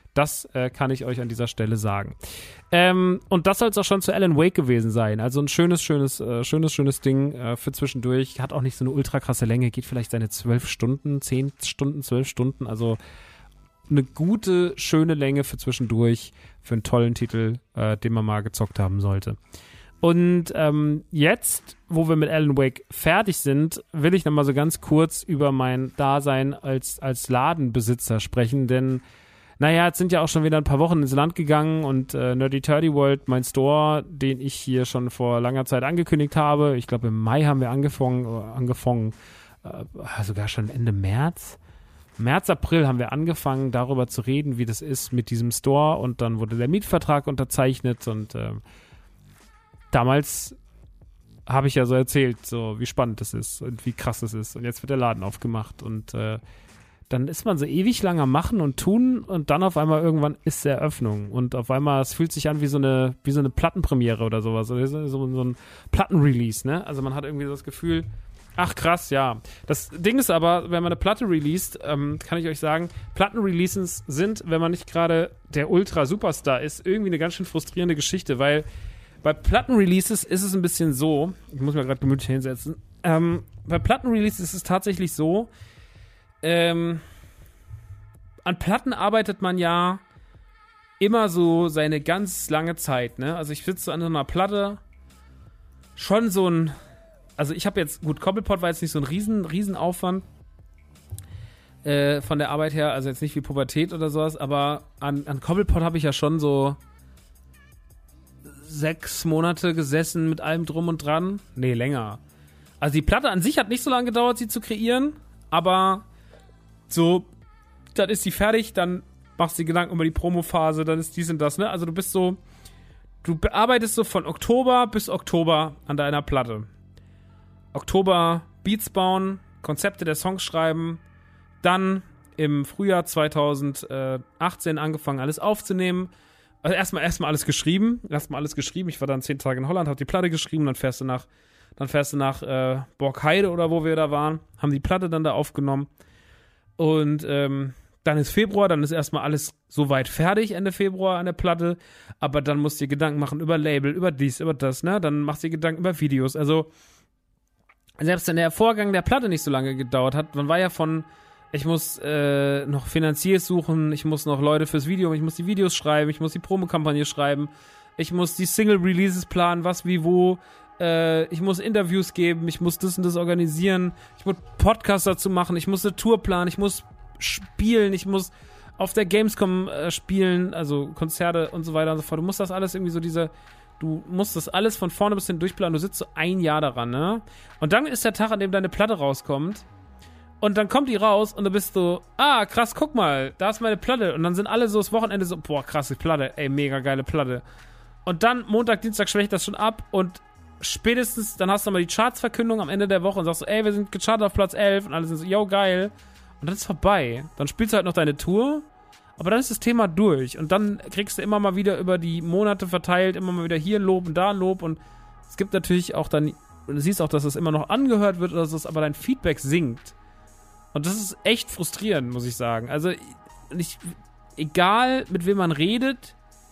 Das äh, kann ich euch an dieser Stelle sagen. Ähm, und das soll es auch schon zu Alan Wake gewesen sein. Also ein schönes, schönes, äh, schönes, schönes Ding äh, für zwischendurch. Hat auch nicht so eine ultra krasse Länge. Geht vielleicht seine zwölf Stunden, zehn Stunden, zwölf Stunden. Also eine gute, schöne Länge für zwischendurch. Für einen tollen Titel, äh, den man mal gezockt haben sollte. Und ähm, jetzt, wo wir mit Alan Wake fertig sind, will ich nochmal so ganz kurz über mein Dasein als, als Ladenbesitzer sprechen. Denn naja, jetzt sind ja auch schon wieder ein paar Wochen ins Land gegangen und äh, Nerdy Turdy World, mein Store, den ich hier schon vor langer Zeit angekündigt habe, ich glaube im Mai haben wir angefangen, äh, angefangen äh, sogar schon Ende März, März, April haben wir angefangen, darüber zu reden, wie das ist mit diesem Store, und dann wurde der Mietvertrag unterzeichnet und äh, damals habe ich ja so erzählt, so wie spannend das ist und wie krass das ist, und jetzt wird der Laden aufgemacht und äh, dann ist man so ewig lang am Machen und Tun und dann auf einmal irgendwann ist die Eröffnung und auf einmal, es fühlt sich an wie so eine, wie so eine Plattenpremiere oder sowas, oder so, so, so ein Plattenrelease, ne? Also man hat irgendwie so das Gefühl, ach krass, ja. Das Ding ist aber, wenn man eine Platte released, ähm, kann ich euch sagen, Plattenreleases sind, wenn man nicht gerade der Ultra-Superstar ist, irgendwie eine ganz schön frustrierende Geschichte, weil bei Plattenreleases ist es ein bisschen so, ich muss mir gerade gemütlich hinsetzen, ähm, bei Plattenreleases ist es tatsächlich so, Ähm, an Platten arbeitet man ja immer so seine ganz lange Zeit, ne? Also ich sitze an so einer Platte, schon so ein, also ich habe jetzt, gut, Cobblepot war jetzt nicht so ein riesen, riesen Aufwand äh, von der Arbeit her, also jetzt nicht wie Pubertät oder sowas, aber an, an Cobblepot habe ich ja schon so sechs Monate gesessen mit allem drum und dran. Nee, länger. Also die Platte an sich hat nicht so lange gedauert, sie zu kreieren, aber so, dann ist sie fertig, dann machst du dir Gedanken über die Promophase, dann ist dies und das, ne? Also du bist so, du bearbeitest so von Oktober bis Oktober an deiner Platte. Oktober Beats bauen, Konzepte der Songs schreiben, dann im Frühjahr zweitausendachtzehn angefangen, alles aufzunehmen. Also erstmal erstmal alles geschrieben, erstmal alles geschrieben. Ich war dann zehn Tage in Holland, hab die Platte geschrieben, dann fährst du nach, dann fährst du nach äh, Borgheide oder wo wir da waren, haben die Platte dann da aufgenommen. Und ähm, dann ist Februar, dann ist erstmal alles soweit fertig, Ende Februar an der Platte, aber dann musst du dir Gedanken machen über Label, über dies, über das, ne? Dann machst du dir Gedanken über Videos. Also selbst wenn der Vorgang der Platte nicht so lange gedauert hat, man war ja von, ich muss äh, noch Finanziers suchen, ich muss noch Leute fürs Video, ich muss die Videos schreiben, ich muss die Promokampagne schreiben, ich muss die Single-Releases planen, was, wie, wo, ich muss Interviews geben, ich muss das und das organisieren, ich muss Podcasts dazu machen, ich muss eine Tour planen, ich muss spielen, ich muss auf der Gamescom äh, spielen, also Konzerte und so weiter und so fort. Du musst das alles irgendwie so diese, du musst das alles von vorne bis hin durchplanen, du sitzt so ein Jahr daran, ne? Und dann ist der Tag, an dem deine Platte rauskommt und dann kommt die raus und du bist so, ah, krass, guck mal, da ist meine Platte, und dann sind alle so das Wochenende so, boah, krasse Platte, ey, mega geile Platte. Und dann Montag, Dienstag schwächt das schon ab und spätestens, dann hast du mal die Charts-Verkündung am Ende der Woche und sagst so, ey, wir sind gechartet auf Platz elf und alle sind so, yo, geil. Und dann ist vorbei. Dann spielst du halt noch deine Tour, aber dann ist das Thema durch. Und dann kriegst du immer mal wieder über die Monate verteilt, immer mal wieder hier ein Lob und da ein Lob. Und es gibt natürlich auch dann, und du siehst auch, dass das immer noch angehört wird oder so, aber dein Feedback sinkt. Und das ist echt frustrierend, muss ich sagen. Also, ich, egal mit wem man redet,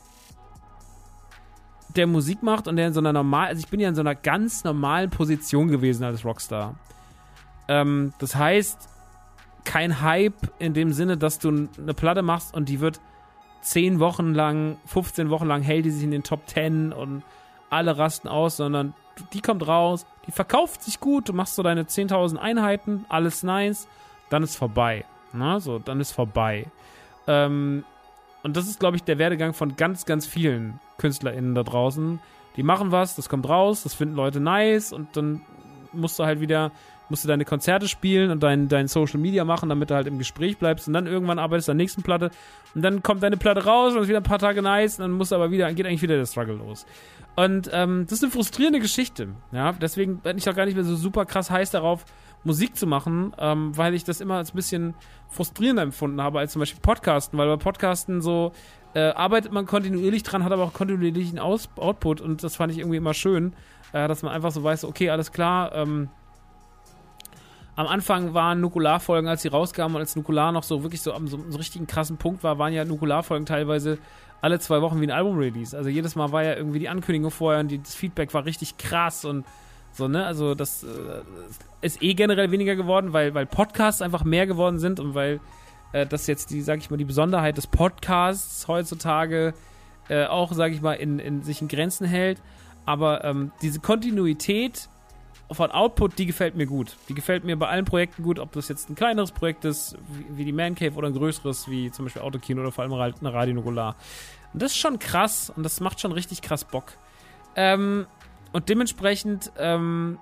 der Musik macht und der in so einer normalen, also ich bin ja in so einer ganz normalen Position gewesen als Rockstar. Ähm, das heißt, kein Hype in dem Sinne, dass du eine Platte machst und die wird zehn Wochen lang, fünfzehn Wochen lang hält die sich in den Top zehn und alle rasten aus, sondern die kommt raus, die verkauft sich gut, du machst so deine zehntausend Einheiten, alles nice, dann ist vorbei. Na, so, dann ist vorbei. Ähm, Und das ist, glaube ich, der Werdegang von ganz, ganz vielen KünstlerInnen da draußen. Die machen was, das kommt raus, das finden Leute nice und dann musst du halt wieder, musst du deine Konzerte spielen und dein, dein Social Media machen, damit du halt im Gespräch bleibst und dann irgendwann arbeitest du an der nächsten Platte und dann kommt deine Platte raus und ist wieder ein paar Tage nice und dann musst du aber wieder, geht eigentlich wieder der Struggle los. Und ähm, das ist eine frustrierende Geschichte. Ja, deswegen bin ich auch gar nicht mehr so super krass heiß darauf, Musik zu machen, ähm, weil ich das immer als ein bisschen frustrierender empfunden habe als zum Beispiel Podcasten, weil bei Podcasten so äh, arbeitet man kontinuierlich dran, hat aber auch kontinuierlichen Aus- Output und das fand ich irgendwie immer schön, äh, dass man einfach so weiß, okay, alles klar, ähm, am Anfang waren Nukular-Folgen, als sie rauskamen und als Nukular noch so wirklich so am so, so richtigen krassen Punkt war, waren ja Nukular-Folgen teilweise alle zwei Wochen wie ein Album-Release. Also jedes Mal war ja irgendwie die Ankündigung vorher und die, das Feedback war richtig krass und so, ne? Also das äh, ist eh generell weniger geworden, weil, weil Podcasts einfach mehr geworden sind und weil äh, das jetzt die, sag ich mal, die Besonderheit des Podcasts heutzutage äh, auch, sag ich mal, in, in sich in Grenzen hält. Aber ähm, diese Kontinuität von Output, die gefällt mir gut. Die gefällt mir bei allen Projekten gut, ob das jetzt ein kleineres Projekt ist, wie, wie die Man Cave oder ein größeres, wie zum Beispiel Autokino oder vor allem eine Radio Nukular. Und das ist schon krass und das macht schon richtig krass Bock. Ähm, und dementsprechend ähm,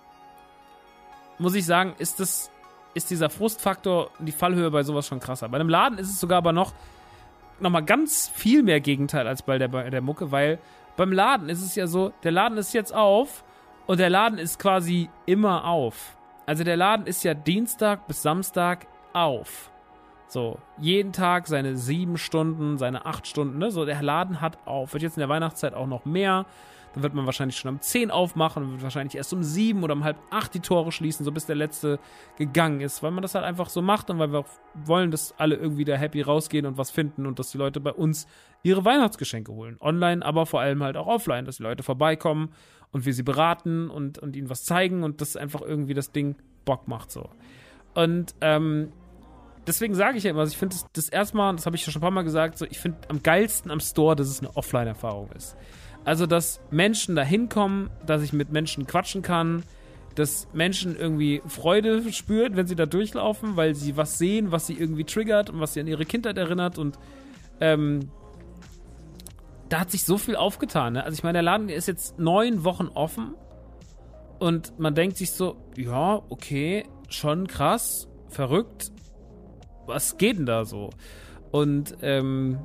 muss ich sagen, ist das, ist dieser Frustfaktor, die Fallhöhe bei sowas schon krasser. Bei einem Laden ist es sogar aber noch, noch mal ganz viel mehr Gegenteil als bei der, bei der Mucke, weil beim Laden ist es ja so, der Laden ist jetzt auf und der Laden ist quasi immer auf. Also der Laden ist ja Dienstag bis Samstag auf. So, jeden Tag seine sieben Stunden, seine acht Stunden, ne? So, der Laden hat auf. Wird jetzt in der Weihnachtszeit auch noch mehr. Dann wird man wahrscheinlich schon um zehn aufmachen und wird wahrscheinlich erst um sieben oder um halb acht die Tore schließen, so bis der letzte gegangen ist. Weil man das halt einfach so macht und weil wir auch wollen, dass alle irgendwie da happy rausgehen und was finden und dass die Leute bei uns ihre Weihnachtsgeschenke holen. Online, aber vor allem halt auch offline, dass die Leute vorbeikommen und wir sie beraten und, und ihnen was zeigen und das einfach irgendwie das Ding Bock macht so. Und ähm, deswegen sage ich ja immer, also ich finde das, das erstmal, das habe ich schon ein paar Mal gesagt, so, ich finde am geilsten am Store, dass es eine Offline-Erfahrung ist. Also, dass Menschen da hinkommen, dass ich mit Menschen quatschen kann, dass Menschen irgendwie Freude spüren, wenn sie da durchlaufen, weil sie was sehen, was sie irgendwie triggert und was sie an ihre Kindheit erinnert und ähm, da hat sich so viel aufgetan, ne? Also ich meine, der Laden ist jetzt neun Wochen offen und man denkt sich so, ja, okay, schon krass, verrückt, was geht denn da so? Und ähm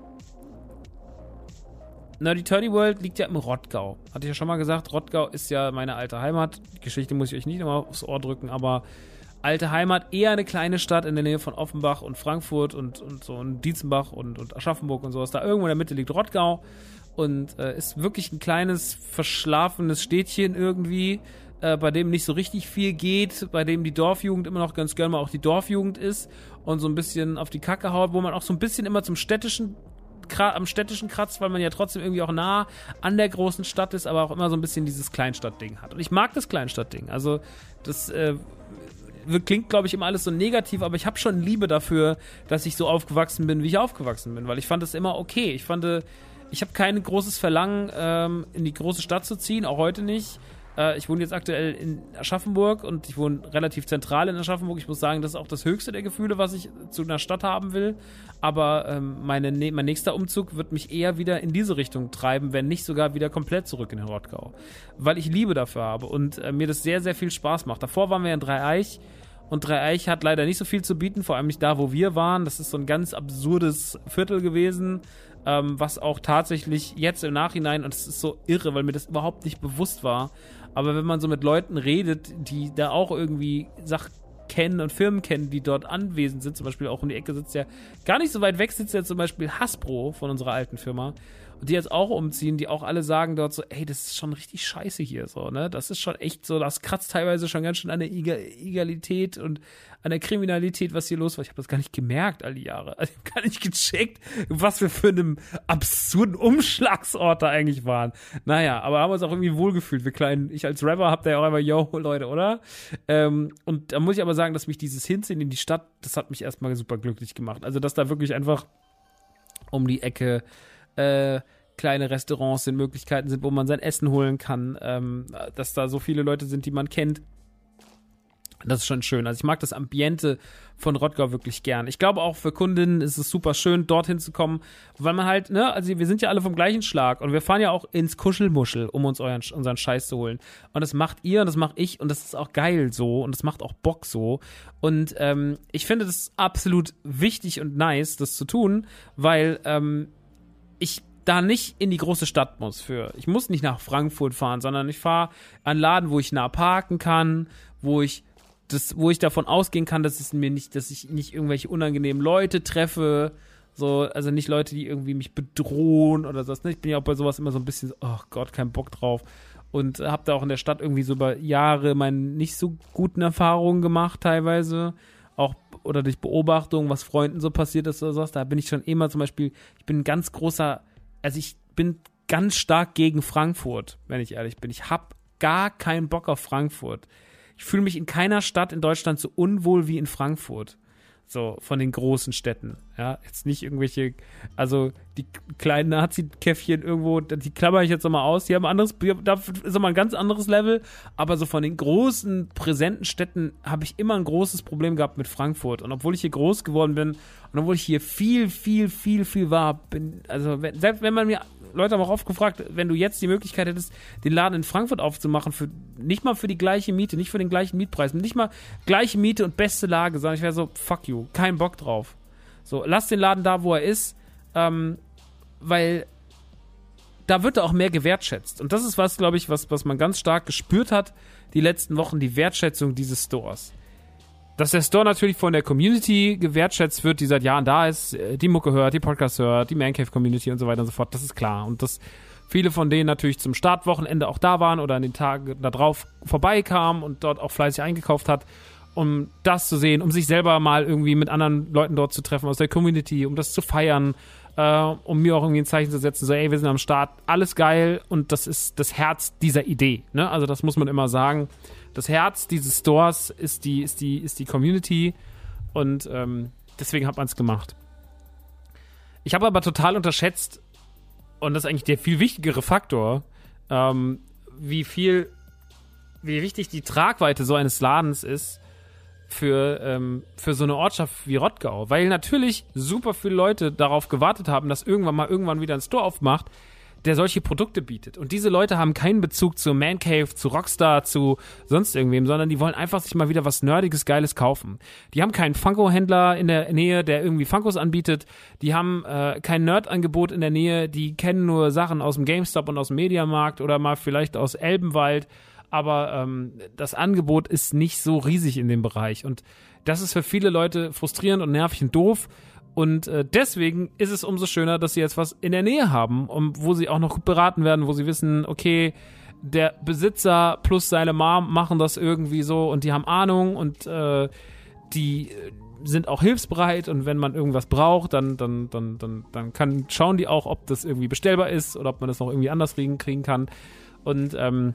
Nerdy Turdy World liegt ja im Rottgau. Hatte ich ja schon mal gesagt, Rottgau ist ja meine alte Heimat. Die Geschichte muss ich euch nicht nochmal aufs Ohr drücken, aber alte Heimat, eher eine kleine Stadt in der Nähe von Offenbach und Frankfurt und, und so und Dietzenbach und, und Aschaffenburg und sowas. Da irgendwo in der Mitte liegt Rottgau und äh, ist wirklich ein kleines, verschlafenes Städtchen irgendwie, äh, bei dem nicht so richtig viel geht, bei dem die Dorfjugend immer noch ganz gerne mal auch die Dorfjugend ist und so ein bisschen auf die Kacke haut, wo man auch so ein bisschen immer zum städtischen am städtischen kratzt, weil man ja trotzdem irgendwie auch nah an der großen Stadt ist, aber auch immer so ein bisschen dieses Kleinstadtding hat. Und ich mag das Kleinstadtding. Also das äh, klingt, glaube ich, immer alles so negativ, aber ich habe schon Liebe dafür, dass ich so aufgewachsen bin, wie ich aufgewachsen bin, weil ich fand es immer okay. Ich fand, ich habe kein großes Verlangen, ähm, in die große Stadt zu ziehen, auch heute nicht. Äh, ich wohne jetzt aktuell in Aschaffenburg und ich wohne relativ zentral in Aschaffenburg. Ich muss sagen, das ist auch das höchste der Gefühle, was ich zu einer Stadt haben will. Aber ähm, meine, ne, mein nächster Umzug wird mich eher wieder in diese Richtung treiben, wenn nicht sogar wieder komplett zurück in den Rottgau. Weil ich Liebe dafür habe und äh, mir das sehr, sehr viel Spaß macht. Davor waren wir in Dreieich und Dreieich hat leider nicht so viel zu bieten, vor allem nicht da, wo wir waren. Das ist so ein ganz absurdes Viertel gewesen, ähm, was auch tatsächlich jetzt im Nachhinein, und es ist so irre, weil mir das überhaupt nicht bewusst war, aber wenn man so mit Leuten redet, die da auch irgendwie Sachen kennen und Firmen kennen, die dort anwesend sind, zum Beispiel auch um die Ecke sitzt ja, gar nicht so weit weg sitzt ja zum Beispiel Hasbro von unserer alten Firma und die jetzt auch umziehen, die auch alle sagen dort so, ey, das ist schon richtig scheiße hier, so, ne, das ist schon echt so, das kratzt teilweise schon ganz schön an der Egalität und an der Kriminalität, was hier los war. Ich habe das gar nicht gemerkt all die Jahre. Also ich habe gar nicht gecheckt, was wir für einen absurden Umschlagsort da eigentlich waren. Naja, aber haben uns auch irgendwie wohlgefühlt. Wir kleinen, ich als Rapper hab da ja auch immer, yo, Leute, oder? Ähm, und da muss ich aber sagen, dass mich dieses Hinziehen in die Stadt, das hat mich erstmal super glücklich gemacht. Also, dass da wirklich einfach um die Ecke äh, kleine Restaurants sind, Möglichkeiten sind, wo man sein Essen holen kann, ähm, dass da so viele Leute sind, die man kennt. Das ist schon schön. Also ich mag das Ambiente von Rottgau wirklich gern. Ich glaube auch für Kundinnen ist es super schön, dorthin zu kommen, weil man halt, ne, also wir sind ja alle vom gleichen Schlag und wir fahren ja auch ins Kuschelmuschel, um uns euren, unseren Scheiß zu holen. Und das macht ihr und das mache ich und das ist auch geil so und das macht auch Bock so. Und ähm, ich finde das absolut wichtig und nice, das zu tun, weil ähm, ich da nicht in die große Stadt muss für. Ich muss nicht nach Frankfurt fahren, sondern ich fahre an einen Laden, wo ich nah parken kann, wo ich das, wo ich davon ausgehen kann, dass es mir nicht, dass ich nicht irgendwelche unangenehmen Leute treffe, so, also nicht Leute, die irgendwie mich bedrohen oder sowas. Ne? Ich bin ja auch bei sowas immer so ein bisschen, so, oh Gott, kein Bock drauf. und habe da auch in der Stadt irgendwie so über Jahre meine nicht so guten Erfahrungen gemacht teilweise, auch oder durch Beobachtung, was Freunden so passiert ist oder sowas. Da bin ich schon immer zum Beispiel, ich bin ein ganz großer, also ich bin ganz stark gegen Frankfurt, wenn ich ehrlich bin. Ich habe gar keinen Bock auf Frankfurt. Ich fühle mich in keiner Stadt in Deutschland so unwohl wie in Frankfurt. So, von den großen Städten. Ja, jetzt nicht irgendwelche, also die kleinen Nazi-Käffchen irgendwo, die klammer ich jetzt nochmal aus, die haben ein anderes, da ist nochmal ein ganz anderes Level, aber so von den großen, präsenten Städten habe ich immer ein großes Problem gehabt mit Frankfurt. Und obwohl ich hier groß geworden bin und obwohl ich hier viel, viel, viel, viel war, bin, also wenn, selbst wenn man mir, Leute haben auch oft gefragt, wenn du jetzt die Möglichkeit hättest, den Laden in Frankfurt aufzumachen, für nicht mal für die gleiche Miete, nicht für den gleichen Mietpreis, nicht mal gleiche Miete und beste Lage, sondern ich wäre so, fuck you, kein Bock drauf. So, lass den Laden da, wo er ist, ähm, weil da wird er auch mehr gewertschätzt. Und das ist was, glaube ich, was, was man ganz stark gespürt hat die letzten Wochen, die Wertschätzung dieses Stores. Dass der Store natürlich von der Community gewertschätzt wird, die seit Jahren da ist, die Mucke hört, die Podcasts hört, die Mancave-Community und so weiter und so fort, das ist klar. Und dass viele von denen natürlich zum Startwochenende auch da waren oder an den Tagen darauf vorbeikamen und dort auch fleißig eingekauft hat, um das zu sehen, um sich selber mal irgendwie mit anderen Leuten dort zu treffen aus der Community, um das zu feiern, äh, um mir auch irgendwie ein Zeichen zu setzen, so ey, wir sind am Start, alles geil und das ist das Herz dieser Idee, ne? Also das muss man immer sagen. Das Herz dieses Stores ist die, ist die, ist die Community und ähm, deswegen hat man es gemacht. Ich habe aber total unterschätzt, und das ist eigentlich der viel wichtigere Faktor, ähm, wie viel, wie wichtig die Tragweite so eines Ladens ist für, ähm, für so eine Ortschaft wie Rottgau. Weil natürlich super viele Leute darauf gewartet haben, dass irgendwann mal irgendwann wieder ein Store aufmacht, der solche Produkte bietet. Und diese Leute haben keinen Bezug zu Mancave, zu Rockstar, zu sonst irgendwem, sondern die wollen einfach sich mal wieder was Nerdiges, Geiles kaufen. Die haben keinen Funko-Händler in der Nähe, der irgendwie Funkos anbietet. Die haben äh, kein Nerd-Angebot in der Nähe. Die kennen nur Sachen aus dem GameStop und aus dem Mediamarkt oder mal vielleicht aus Elbenwald. Aber ähm, das Angebot ist nicht so riesig in dem Bereich. Und das ist für viele Leute frustrierend und nervig und doof. Und äh, deswegen ist es umso schöner, dass sie jetzt was in der Nähe haben, um, wo sie auch noch gut beraten werden, wo sie wissen, okay, der Besitzer plus seine Mom machen das irgendwie so und die haben Ahnung und äh, die sind auch hilfsbereit und wenn man irgendwas braucht, dann, dann, dann, dann, dann kann, schauen die auch, ob das irgendwie bestellbar ist oder ob man das noch irgendwie anders kriegen, kriegen kann. Und ähm,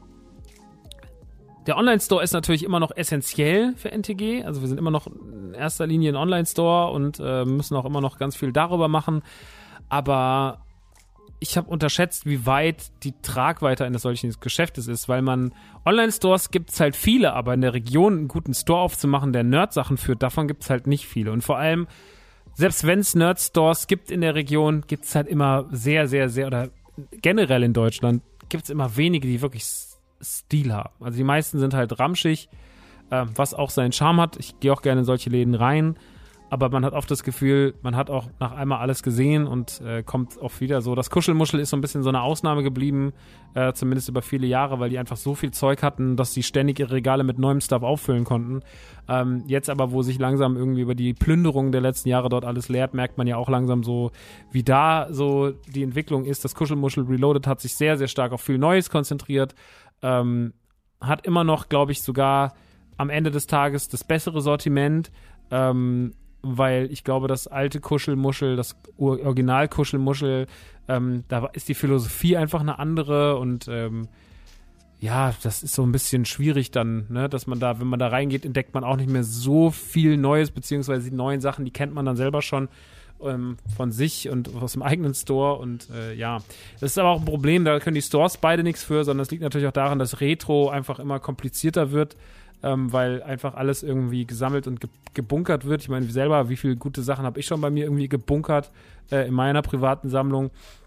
der Online-Store ist natürlich immer noch essentiell für N T G. Also wir sind immer noch in erster Linie ein Online-Store und äh, müssen auch immer noch ganz viel darüber machen. Aber ich habe unterschätzt, wie weit die Tragweite eines solchen Geschäftes ist, weil man Online-Stores gibt es halt viele, aber in der Region einen guten Store aufzumachen, der Nerd-Sachen führt, davon gibt es halt nicht viele. Und vor allem, selbst wenn es Nerd-Stores gibt in der Region, gibt es halt immer sehr, sehr, sehr, oder generell in Deutschland gibt es immer wenige, die wirklich Stil haben. Also die meisten sind halt ramschig, äh, was auch seinen Charme hat. Ich gehe auch gerne in solche Läden rein, aber man hat oft das Gefühl, man hat auch nach einmal alles gesehen und äh, kommt oft wieder so. Das Kuschelmuschel ist so ein bisschen so eine Ausnahme geblieben, äh, zumindest über viele Jahre, weil die einfach so viel Zeug hatten, dass sie ständig ihre Regale mit neuem Stuff auffüllen konnten. Ähm, jetzt aber, wo sich langsam irgendwie über die Plünderung der letzten Jahre dort alles leert, merkt man ja auch langsam so, wie da so die Entwicklung ist. Das Kuschelmuschel Reloaded hat sich sehr, sehr stark auf viel Neues konzentriert. Ähm, hat immer noch, glaube ich, sogar am Ende des Tages das bessere Sortiment, ähm, weil ich glaube, das alte Kuschelmuschel, das Original-Kuschelmuschel, ähm, da ist die Philosophie einfach eine andere und ähm, ja, das ist so ein bisschen schwierig dann, ne, dass man da, wenn man da reingeht, entdeckt man auch nicht mehr so viel Neues, beziehungsweise die neuen Sachen, die kennt man dann selber schon ähm, von sich und aus dem eigenen Store und äh, ja, das ist aber auch ein Problem, da können die Stores beide nichts für, sondern es liegt natürlich auch daran, dass Retro einfach immer komplizierter wird, ähm, weil einfach alles irgendwie gesammelt und ge- gebunkert wird. Ich meine, selber, wie viele gute Sachen habe ich schon bei mir irgendwie gebunkert äh, in meiner privaten Sammlung.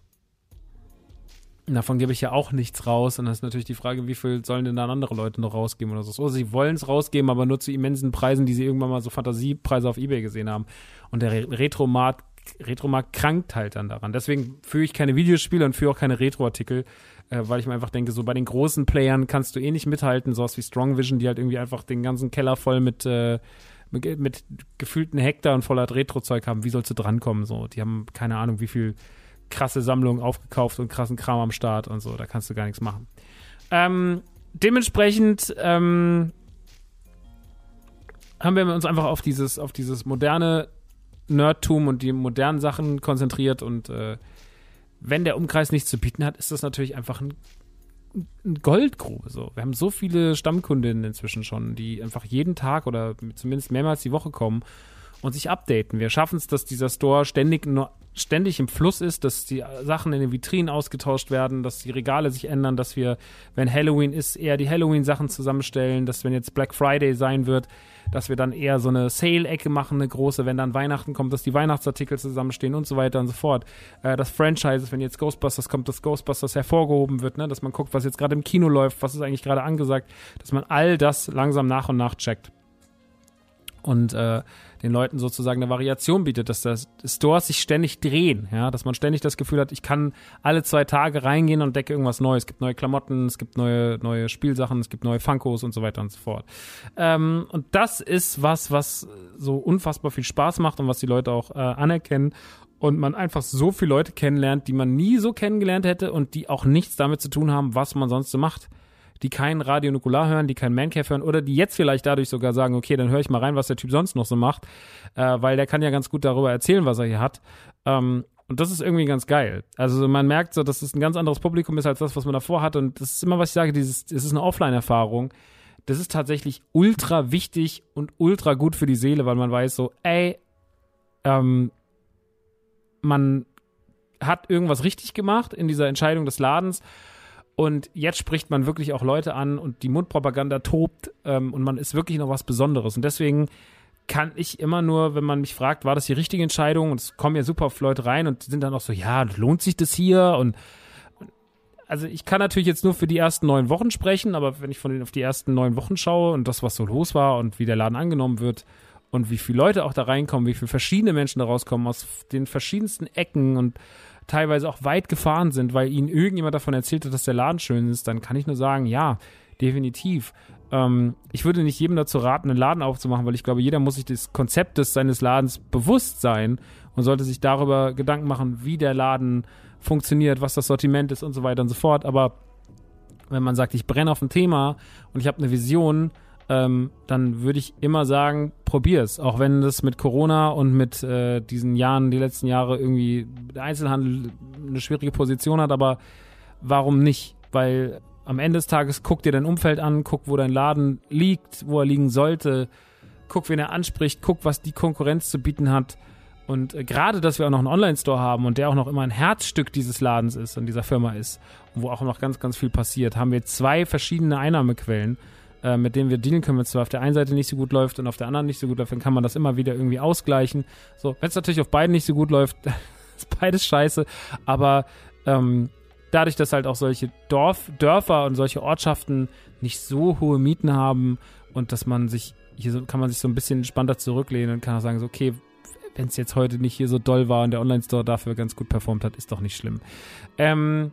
Und davon gebe ich ja auch nichts raus. Und das ist natürlich die Frage, wie viel sollen denn dann andere Leute noch rausgeben oder so. Oder sie wollen es rausgeben, aber nur zu immensen Preisen, die sie irgendwann mal so Fantasiepreise auf eBay gesehen haben. Und der Re- Retromarkt, Retromarkt krankt halt dann daran. Deswegen führe ich keine Videospiele und führe auch keine Retro-Artikel, äh, weil ich mir einfach denke, so bei den großen Playern kannst du eh nicht mithalten, sowas wie Strong Vision, die halt irgendwie einfach den ganzen Keller voll mit, äh, mit, mit gefühlten Hektar und voller Retro-Zeug haben. Wie sollst du drankommen? So, die haben keine Ahnung, wie viel krasse Sammlungen aufgekauft und krassen Kram am Start und so, da kannst du gar nichts machen. Ähm, dementsprechend ähm, haben wir uns einfach auf dieses, auf dieses moderne Nerdtum und die modernen Sachen konzentriert und äh, wenn der Umkreis nichts zu bieten hat, ist das natürlich einfach ein, ein Goldgrube. So. Wir haben so viele Stammkundinnen inzwischen schon, die einfach jeden Tag oder zumindest mehrmals die Woche kommen und sich updaten. Wir schaffen es, dass dieser Store ständig nur ständig im Fluss ist, dass die Sachen in den Vitrinen ausgetauscht werden, dass die Regale sich ändern, dass wir, wenn Halloween ist, eher die Halloween-Sachen zusammenstellen, dass wenn jetzt Black Friday sein wird, dass wir dann eher so eine Sale-Ecke machen, eine große, wenn dann Weihnachten kommt, dass die Weihnachtsartikel zusammenstehen und so weiter und so fort. Äh, das Franchise, wenn jetzt Ghostbusters kommt, dass Ghostbusters hervorgehoben wird, ne? Dass man guckt, was jetzt gerade im Kino läuft, was ist eigentlich gerade angesagt, dass man all das langsam nach und nach checkt. Und äh, den Leuten sozusagen eine Variation bietet, dass das Stores sich ständig drehen, ja, dass man ständig das Gefühl hat, ich kann alle zwei Tage reingehen und decke irgendwas Neues. Es gibt neue Klamotten, es gibt neue neue Spielsachen, es gibt neue Funkos und so weiter und so fort. Ähm, und das ist was, was so unfassbar viel Spaß macht und was die Leute auch äh, anerkennen und man einfach so viele Leute kennenlernt, die man nie so kennengelernt hätte und die auch nichts damit zu tun haben, was man sonst so macht. Die kein Radio Nukular hören, die kein Mancave hören oder die jetzt vielleicht dadurch sogar sagen, okay, dann höre ich mal rein, was der Typ sonst noch so macht, äh, weil der kann ja ganz gut darüber erzählen, was er hier hat. Ähm, und das ist irgendwie ganz geil. Also man merkt so, dass es ein ganz anderes Publikum ist als das, was man davor hat und das ist immer, was ich sage, dieses, es ist eine Offline-Erfahrung. Das ist tatsächlich ultra wichtig und ultra gut für die Seele, weil man weiß so, ey, ähm, man hat irgendwas richtig gemacht in dieser Entscheidung des Ladens. Und jetzt spricht man wirklich auch Leute an und die Mundpropaganda tobt ähm, und man ist wirklich noch was Besonderes. Und deswegen kann ich immer nur, wenn man mich fragt, war das die richtige Entscheidung? Und es kommen ja super oft Leute rein und sind dann auch so, ja, lohnt sich das hier? Und also ich kann natürlich jetzt nur für die ersten neun Wochen sprechen, aber wenn ich von den auf die ersten neun Wochen schaue und das, was so los war und wie der Laden angenommen wird und wie viele Leute auch da reinkommen, wie viele verschiedene Menschen da rauskommen aus den verschiedensten Ecken und teilweise auch weit gefahren sind, weil ihnen irgendjemand davon erzählt hat, dass der Laden schön ist, dann kann ich nur sagen, ja, definitiv. Ähm, ich würde nicht jedem dazu raten, einen Laden aufzumachen, weil ich glaube, jeder muss sich des Konzeptes seines Ladens bewusst sein und sollte sich darüber Gedanken machen, wie der Laden funktioniert, was das Sortiment ist und so weiter und so fort. Aber wenn man sagt, ich brenne auf ein Thema und ich habe eine Vision, Ähm, dann würde ich immer sagen, probier's. Auch wenn das mit Corona und mit äh, diesen Jahren, die letzten Jahre irgendwie der Einzelhandel eine schwierige Position hat, aber warum nicht? Weil am Ende des Tages guck dir dein Umfeld an, guck, wo dein Laden liegt, wo er liegen sollte, guck, wen er anspricht, guck, was die Konkurrenz zu bieten hat. Und äh, gerade, dass wir auch noch einen Online-Store haben und der auch noch immer ein Herzstück dieses Ladens ist und dieser Firma ist, wo auch noch ganz, ganz viel passiert, haben wir zwei verschiedene Einnahmequellen, mit denen wir dealen können, wenn es zwar auf der einen Seite nicht so gut läuft und auf der anderen nicht so gut läuft, dann kann man das immer wieder irgendwie ausgleichen. So, wenn es natürlich auf beiden nicht so gut läuft, ist beides scheiße, aber ähm, dadurch, dass halt auch solche Dorf, Dörfer und solche Ortschaften nicht so hohe Mieten haben und dass man sich, hier so, kann man sich so ein bisschen entspannter zurücklehnen und kann auch sagen, so, okay, wenn es jetzt heute nicht hier so doll war und der Online-Store dafür ganz gut performt hat, ist doch nicht schlimm. Ähm,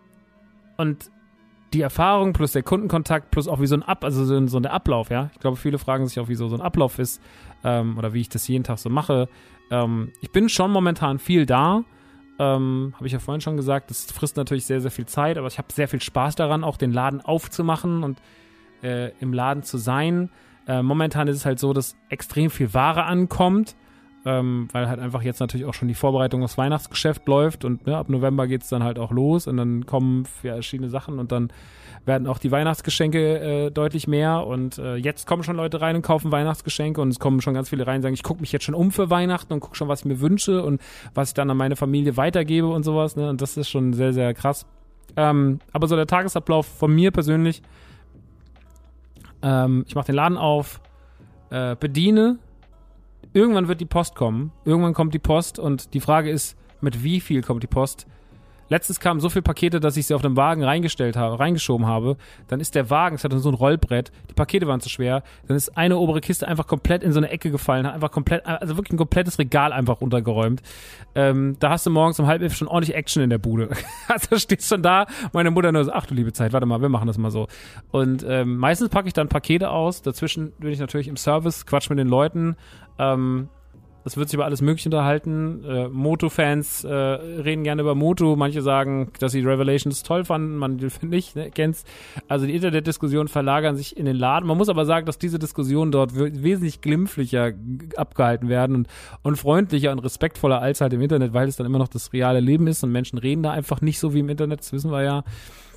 und die Erfahrung plus der Kundenkontakt plus auch wie so ein Ab, also so ein, so ein Ablauf, ja. Ich glaube, viele fragen sich auch, wie so, so ein Ablauf ist ähm, oder wie ich das jeden Tag so mache. Ähm, ich bin schon momentan viel da, ähm, habe ich ja vorhin schon gesagt. Das frisst natürlich sehr, sehr viel Zeit, aber ich habe sehr viel Spaß daran, auch den Laden aufzumachen und äh, im Laden zu sein. Äh, momentan ist es halt so, dass extrem viel Ware ankommt, ähm, weil halt einfach jetzt natürlich auch schon die Vorbereitung aufs Weihnachtsgeschäft läuft und ja, ab November geht es dann halt auch los und dann kommen ja, verschiedene Sachen und dann werden auch die Weihnachtsgeschenke äh, deutlich mehr und äh, jetzt kommen schon Leute rein und kaufen Weihnachtsgeschenke und es kommen schon ganz viele rein und sagen, ich gucke mich jetzt schon um für Weihnachten und gucke schon, was ich mir wünsche und was ich dann an meine Familie weitergebe und sowas, ne? Und das ist schon sehr, sehr krass. Ähm, aber so der Tagesablauf von mir persönlich, ähm, ich mache den Laden auf, äh, bediene. Irgendwann wird die Post kommen. Irgendwann kommt die Post und die Frage ist, mit wie viel kommt die Post? Letztens kamen so viele Pakete, dass ich sie auf dem Wagen reingestellt habe, reingeschoben habe. Dann ist der Wagen, es hatte so ein Rollbrett, die Pakete waren zu schwer. Dann ist eine obere Kiste einfach komplett in so eine Ecke gefallen, hat einfach komplett, also wirklich ein komplettes Regal einfach untergeräumt. Ähm, da hast du morgens um halb elf schon ordentlich Action in der Bude. Also stehst schon da, meine Mutter nur so, ach du liebe Zeit, warte mal, wir machen das mal so. Und ähm, meistens packe ich dann Pakete aus, dazwischen bin ich natürlich im Service, quatsch mit den Leuten, ähm, Es wird sich über alles Mögliche unterhalten. Äh, Moto-Fans äh, reden gerne über Moto. Manche sagen, dass sie Revelations toll fanden, manche finde ich, ne, kennst. Also die Internetdiskussionen verlagern sich in den Laden. Man muss aber sagen, dass diese Diskussionen dort w- wesentlich glimpflicher abgehalten werden und, und freundlicher und respektvoller als halt im Internet, weil es dann immer noch das reale Leben ist und Menschen reden da einfach nicht so wie im Internet, das wissen wir ja.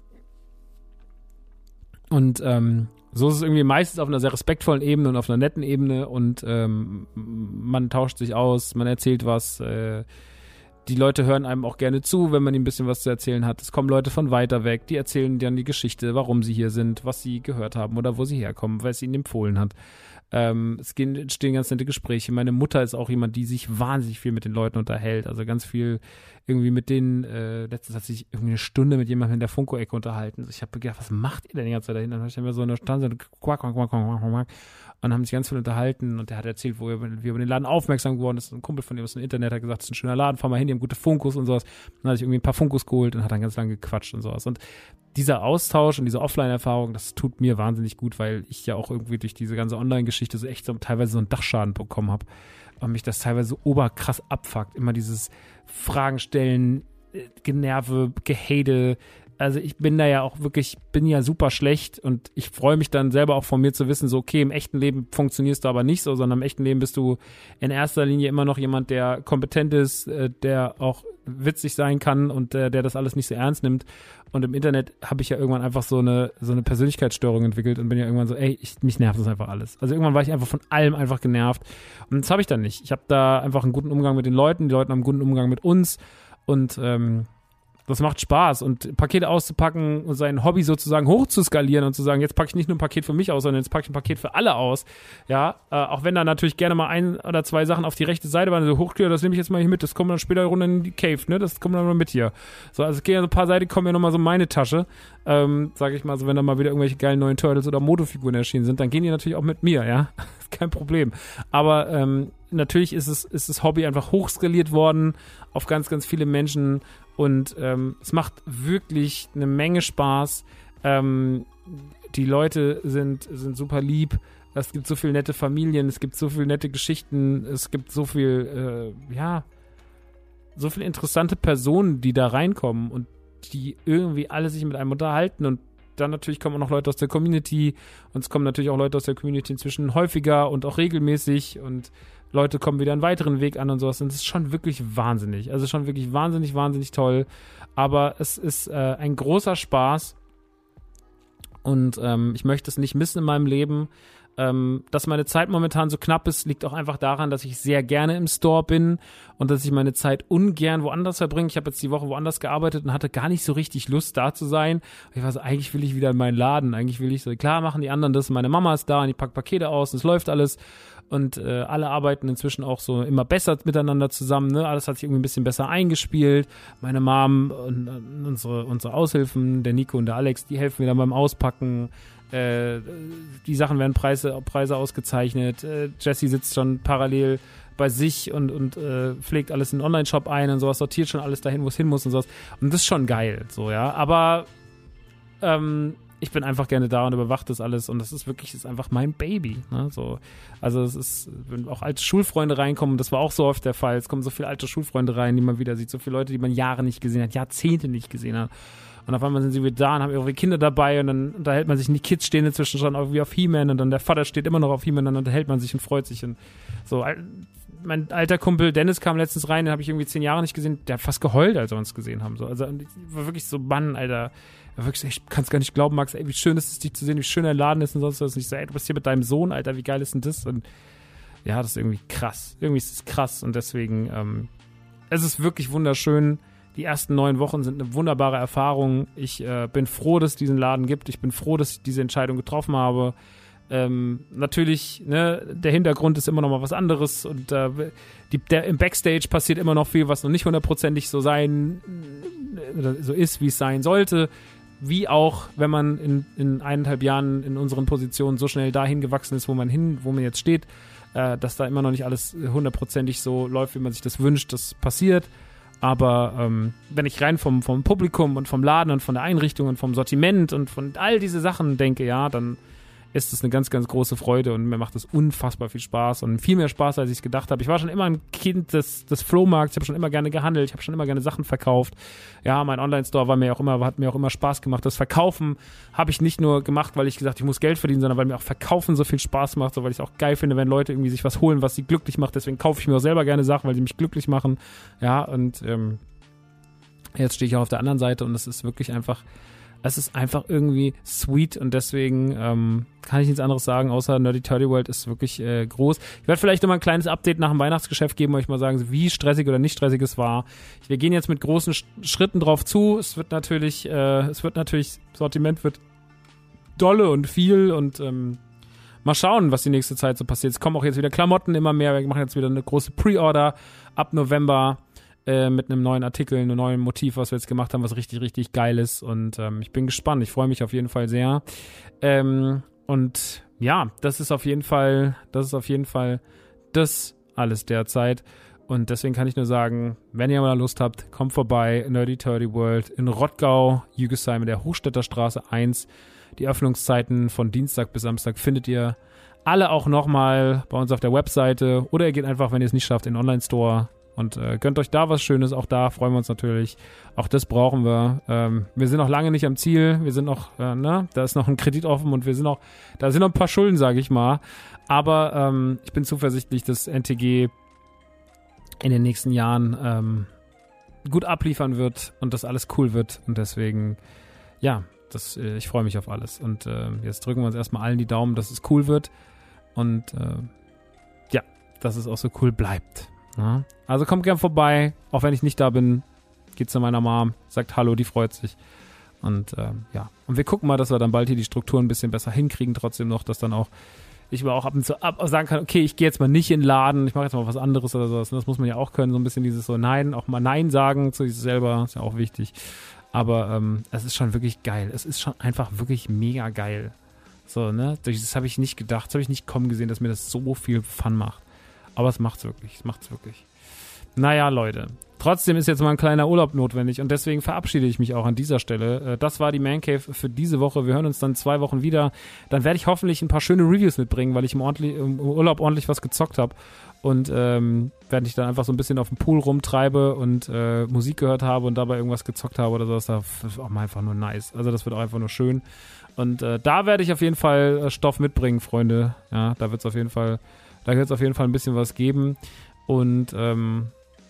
Und ähm, so ist es irgendwie meistens auf einer sehr respektvollen Ebene und auf einer netten Ebene und ähm, man tauscht sich aus, man erzählt was, äh, die Leute hören einem auch gerne zu, wenn man ihnen ein bisschen was zu erzählen hat. Es kommen Leute von weiter weg, die erzählen dann die Geschichte, warum sie hier sind, was sie gehört haben oder wo sie herkommen, weil es ihnen empfohlen hat. Ähm, es gehen, entstehen ganz nette Gespräche. Meine Mutter ist auch jemand, die sich wahnsinnig viel mit den Leuten unterhält. Also ganz viel irgendwie mit denen, äh, letztens hat sie sich irgendwie eine Stunde mit jemandem in der Funko-Ecke unterhalten. Ich habe gedacht, was macht ihr denn die ganze Zeit dahin? Dann habe ich dann so eine Stanze und quack, quack, quack, quack, quack, und haben sich ganz viel unterhalten und der hat erzählt, wo er, wie er über den Laden aufmerksam geworden ist. Ein Kumpel von ihm aus dem Internet hat gesagt, das ist ein schöner Laden, fahr mal hin, die haben gute Funkos und sowas. Dann hat sich irgendwie ein paar Funkos geholt und hat dann ganz lange gequatscht und sowas. Und dieser Austausch und diese Offline-Erfahrung, das tut mir wahnsinnig gut, weil ich ja auch irgendwie durch diese ganze Online-Geschichte so echt so teilweise so einen Dachschaden bekommen habe und mich das teilweise so oberkrass abfuckt. Immer dieses Fragen stellen, Generve, Gehate. Also ich bin da ja auch wirklich, bin ja super schlecht und ich freue mich dann selber auch von mir zu wissen, so okay, im echten Leben funktionierst du aber nicht so, sondern im echten Leben bist du in erster Linie immer noch jemand, der kompetent ist, der auch witzig sein kann und der, der das alles nicht so ernst nimmt. Und im Internet habe ich ja irgendwann einfach so eine so eine Persönlichkeitsstörung entwickelt und bin ja irgendwann so, ey, ich, mich nervt das einfach alles. Also irgendwann war ich einfach von allem einfach genervt und das habe ich dann nicht. Ich habe da einfach einen guten Umgang mit den Leuten, die Leute haben einen guten Umgang mit uns und ähm, das macht Spaß und Pakete auszupacken und sein Hobby sozusagen hochzuskalieren und zu sagen, jetzt packe ich nicht nur ein Paket für mich aus, sondern jetzt packe ich ein Paket für alle aus. Ja, äh, auch wenn da natürlich gerne mal ein oder zwei Sachen auf die rechte Seite waren, so hoch, das nehme ich jetzt mal hier mit, das kommt dann später runter in die Cave, ne, das kommt dann mal mit hier. So, also es gehen ja so ein paar Seiten, kommen ja nochmal so in meine Tasche, ähm, sage ich mal, so wenn da mal wieder irgendwelche geilen neuen Turtles oder Motofiguren erschienen sind, dann gehen die natürlich auch mit mir, ja, ist kein Problem. Aber ähm, natürlich ist es, ist das Hobby einfach hochskaliert worden auf ganz, ganz viele Menschen. Und ähm, es macht wirklich eine Menge Spaß. Ähm, die Leute sind, sind super lieb. Es gibt so viele nette Familien, es gibt so viele nette Geschichten, es gibt so viel, äh, ja, so viele interessante Personen, die da reinkommen und die irgendwie alle sich mit einem unterhalten. Und dann natürlich kommen auch noch Leute aus der Community und es kommen natürlich auch Leute aus der Community inzwischen häufiger und auch regelmäßig und Leute kommen wieder einen weiteren Weg an und sowas. Und es ist schon wirklich wahnsinnig. Also schon wirklich wahnsinnig, wahnsinnig toll. Aber es ist äh, ein großer Spaß. Und ähm, ich möchte es nicht missen in meinem Leben. Ähm, dass meine Zeit momentan so knapp ist, liegt auch einfach daran, dass ich sehr gerne im Store bin und dass ich meine Zeit ungern woanders verbringe. Ich habe jetzt die Woche woanders gearbeitet und hatte gar nicht so richtig Lust, da zu sein. Ich war so, eigentlich will ich wieder in meinen Laden. Eigentlich will ich so, klar machen die anderen das. Meine Mama ist da und die packt Pakete aus und es läuft alles. Und äh, alle arbeiten inzwischen auch so immer besser miteinander zusammen, ne? Alles hat sich irgendwie ein bisschen besser eingespielt. Meine Mom und äh, unsere, unsere Aushilfen, der Nico und der Alex, die helfen mir dann beim Auspacken. Äh, die Sachen werden Preise, Preise ausgezeichnet. Äh, Jessie sitzt schon parallel bei sich und, und äh, pflegt alles in den Online-Shop ein und sowas, sortiert schon alles dahin, wo es hin muss und sowas. Und das ist schon geil, so, ja. Aber ähm, ich bin einfach gerne da und überwache das alles und das ist wirklich, das ist einfach mein Baby, ne, so. Also es ist, wenn auch alte Schulfreunde reinkommen, das war auch so oft der Fall, es kommen so viele alte Schulfreunde rein, die man wieder sieht, so viele Leute, die man Jahre nicht gesehen hat, Jahrzehnte nicht gesehen hat. Und auf einmal sind sie wieder da und haben irgendwie Kinder dabei und dann unterhält man sich und die Kids stehen inzwischen schon irgendwie auf He-Man und dann der Vater steht immer noch auf He-Man und dann unterhält man sich und freut sich und so. Mein alter Kumpel Dennis kam letztens rein, den habe ich irgendwie zehn Jahre nicht gesehen, der hat fast geheult, als wir uns gesehen haben. So. Also war wirklich so, Mann, Alter, wirklich, ich kann es gar nicht glauben, Max, ey, wie schön ist es, dich zu sehen, wie schön der Laden ist und sonst was. Und ich so, ey, du bist hier mit deinem Sohn, Alter, wie geil ist denn das? Und ja, das ist irgendwie krass. Irgendwie ist es krass und deswegen, ähm, es ist wirklich wunderschön. Die ersten neun Wochen sind eine wunderbare Erfahrung. Ich äh, bin froh, dass es diesen Laden gibt. Ich bin froh, dass ich diese Entscheidung getroffen habe. Ähm, natürlich, ne, der Hintergrund ist immer noch mal was anderes und äh, die, der, im Backstage passiert immer noch viel, was noch nicht hundertprozentig so sein, äh, so ist, wie es sein sollte. Wie auch, wenn man in, in eineinhalb Jahren in unseren Positionen so schnell dahin gewachsen ist, wo man hin, wo man jetzt steht, äh, dass da immer noch nicht alles hundertprozentig so läuft, wie man sich das wünscht, das passiert. Aber ähm, wenn ich rein vom, vom Publikum und vom Laden und von der Einrichtung und vom Sortiment und von all diese Sachen denke, ja, dann ist es eine ganz, ganz große Freude und mir macht es unfassbar viel Spaß und viel mehr Spaß, als ich es gedacht habe. Ich war schon immer ein Kind des, des Flohmarkts, ich habe schon immer gerne gehandelt, ich habe schon immer gerne Sachen verkauft. Ja, mein Online-Store war mir auch immer, hat mir auch immer Spaß gemacht. Das Verkaufen habe ich nicht nur gemacht, weil ich gesagt, ich muss Geld verdienen, sondern weil mir auch Verkaufen so viel Spaß macht, so weil ich es auch geil finde, wenn Leute irgendwie sich was holen, was sie glücklich macht. Deswegen kaufe ich mir auch selber gerne Sachen, weil sie mich glücklich machen. Ja, und ähm, jetzt stehe ich auch auf der anderen Seite und es ist wirklich einfach Es ist einfach irgendwie sweet und deswegen ähm, kann ich nichts anderes sagen, außer Nerdy Turdy World ist wirklich äh, groß. Ich werde vielleicht nochmal ein kleines Update nach dem Weihnachtsgeschäft geben, euch mal sagen, wie stressig oder nicht stressig es war. Wir gehen jetzt mit großen Sch- Schritten drauf zu. Es wird natürlich, äh, es wird natürlich, Sortiment wird dolle und viel und ähm, mal schauen, was die nächste Zeit so passiert. Es kommen auch jetzt wieder Klamotten immer mehr. Wir machen jetzt wieder eine große Pre-Order ab November. Äh, mit einem neuen Artikel, einem neuen Motiv, was wir jetzt gemacht haben, was richtig, richtig geil ist und ähm, ich bin gespannt, ich freue mich auf jeden Fall sehr ähm, und ja, das ist auf jeden Fall, das ist auf jeden Fall das alles derzeit und deswegen kann ich nur sagen, wenn ihr mal Lust habt, kommt vorbei, Nerdy Turdy World in Rottgau, Jügesheim in der Hochstädter Straße eins, die Öffnungszeiten von Dienstag bis Samstag findet ihr alle auch nochmal bei uns auf der Webseite oder ihr geht einfach, wenn ihr es nicht schafft, in den Online-Store und äh, gönnt euch da was Schönes, auch da freuen wir uns natürlich. Auch das brauchen wir. Ähm, wir sind noch lange nicht am Ziel. Wir sind noch, äh, ne, da ist noch ein Kredit offen und wir sind noch, da sind noch ein paar Schulden, sage ich mal. Aber ähm, ich bin zuversichtlich, dass N T G in den nächsten Jahren ähm, gut abliefern wird und dass alles cool wird. Und deswegen, ja, das, äh, ich freue mich auf alles. Und äh, jetzt drücken wir uns erstmal allen die Daumen, dass es cool wird. Und äh, ja, dass es auch so cool bleibt. Ja. Also kommt gern vorbei, auch wenn ich nicht da bin, geht zu meiner Mom, sagt Hallo, die freut sich und ähm, ja, und wir gucken mal, dass wir dann bald hier die Strukturen ein bisschen besser hinkriegen, trotzdem noch, dass dann auch ich mal auch ab und zu ab sagen kann, okay, ich gehe jetzt mal nicht in den Laden, ich mache jetzt mal was anderes oder sowas, das muss man ja auch können, so ein bisschen dieses so Nein, auch mal Nein sagen zu sich selber, ist ja auch wichtig, aber ähm, es ist schon wirklich geil, es ist schon einfach wirklich mega geil, so, ne, das habe ich nicht gedacht, das habe ich nicht kommen gesehen, dass mir das so viel Fun macht. Aber es macht's wirklich, es macht's wirklich. Naja, Leute, trotzdem ist jetzt mal ein kleiner Urlaub notwendig und deswegen verabschiede ich mich auch an dieser Stelle. Das war die Man Cave für diese Woche. Wir hören uns dann zwei Wochen wieder. Dann werde ich hoffentlich ein paar schöne Reviews mitbringen, weil ich im, ordentlich, im Urlaub ordentlich was gezockt habe. Und ähm, wenn ich dann einfach so ein bisschen auf dem Pool rumtreibe und äh, Musik gehört habe und dabei irgendwas gezockt habe oder sowas, das ist auch mal einfach nur nice. Also das wird auch einfach nur schön. Und äh, da werde ich auf jeden Fall äh, Stoff mitbringen, Freunde. Ja, da wird es auf jeden Fall... Da wird es auf jeden Fall ein bisschen was geben und ähm,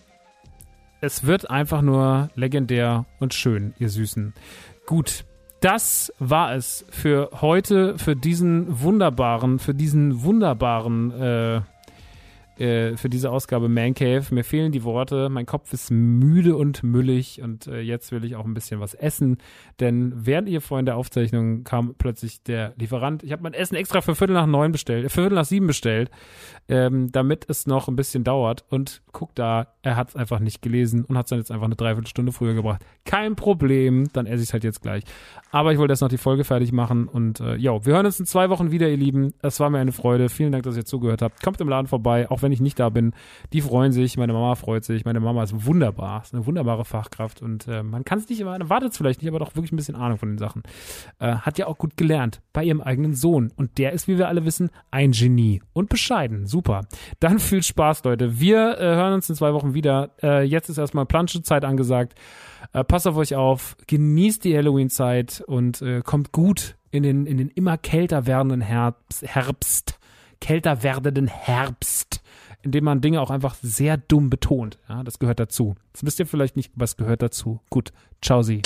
es wird einfach nur legendär und schön, ihr Süßen. Gut, das war es für heute, für diesen wunderbaren, für diesen wunderbaren, äh, äh, für diese Ausgabe Man Cave. Mir fehlen die Worte, mein Kopf ist müde und müllig und äh, jetzt will ich auch ein bisschen was essen, denn während ihr vorhin der Aufzeichnung kam plötzlich der Lieferant. Ich habe mein Essen extra für Viertel nach neun bestellt, äh, Viertel nach sieben bestellt, ähm, damit es noch ein bisschen dauert und guck da, er hat es einfach nicht gelesen und hat es dann jetzt einfach eine Dreiviertelstunde früher gebracht. Kein Problem, dann esse ich es halt jetzt gleich. Aber ich wollte erst noch die Folge fertig machen und äh, jo, wir hören uns in zwei Wochen wieder, ihr Lieben. Es war mir eine Freude. Vielen Dank, dass ihr zugehört habt. Kommt im Laden vorbei, auch wenn ich nicht da bin. Die freuen sich, meine Mama freut sich. Meine Mama ist wunderbar, ist eine wunderbare Fachkraft und äh, man kann es nicht immer, erwartet es vielleicht nicht, aber doch wirklich ein bisschen Ahnung von den Sachen. Äh, hat ja auch gut gelernt bei ihrem eigenen Sohn und der ist, wie wir alle wissen, ein Genie und bescheiden. Super. Dann viel Spaß, Leute. Wir äh, hören uns in zwei Wochen wieder. Äh, jetzt ist erstmal Planschezeit angesagt. Äh, passt auf euch auf, genießt die Halloween-Zeit und äh, kommt gut in den, in den immer kälter werdenden Herbst, Herbst, kälter werdenden Herbst, indem man Dinge auch einfach sehr dumm betont. Ja, das gehört dazu. Das wisst ihr vielleicht nicht, aber es gehört dazu. Gut, ciao sie.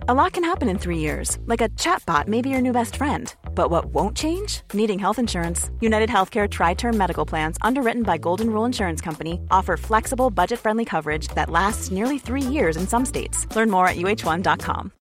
A lot can happen in three years, like a chatbot may be your new best friend. But what won't change? Needing health insurance. United Healthcare Tri-Term Medical Plans, underwritten by Golden Rule Insurance Company, offer flexible, budget-friendly coverage that lasts nearly three years in some states. Learn more at U H one dot com.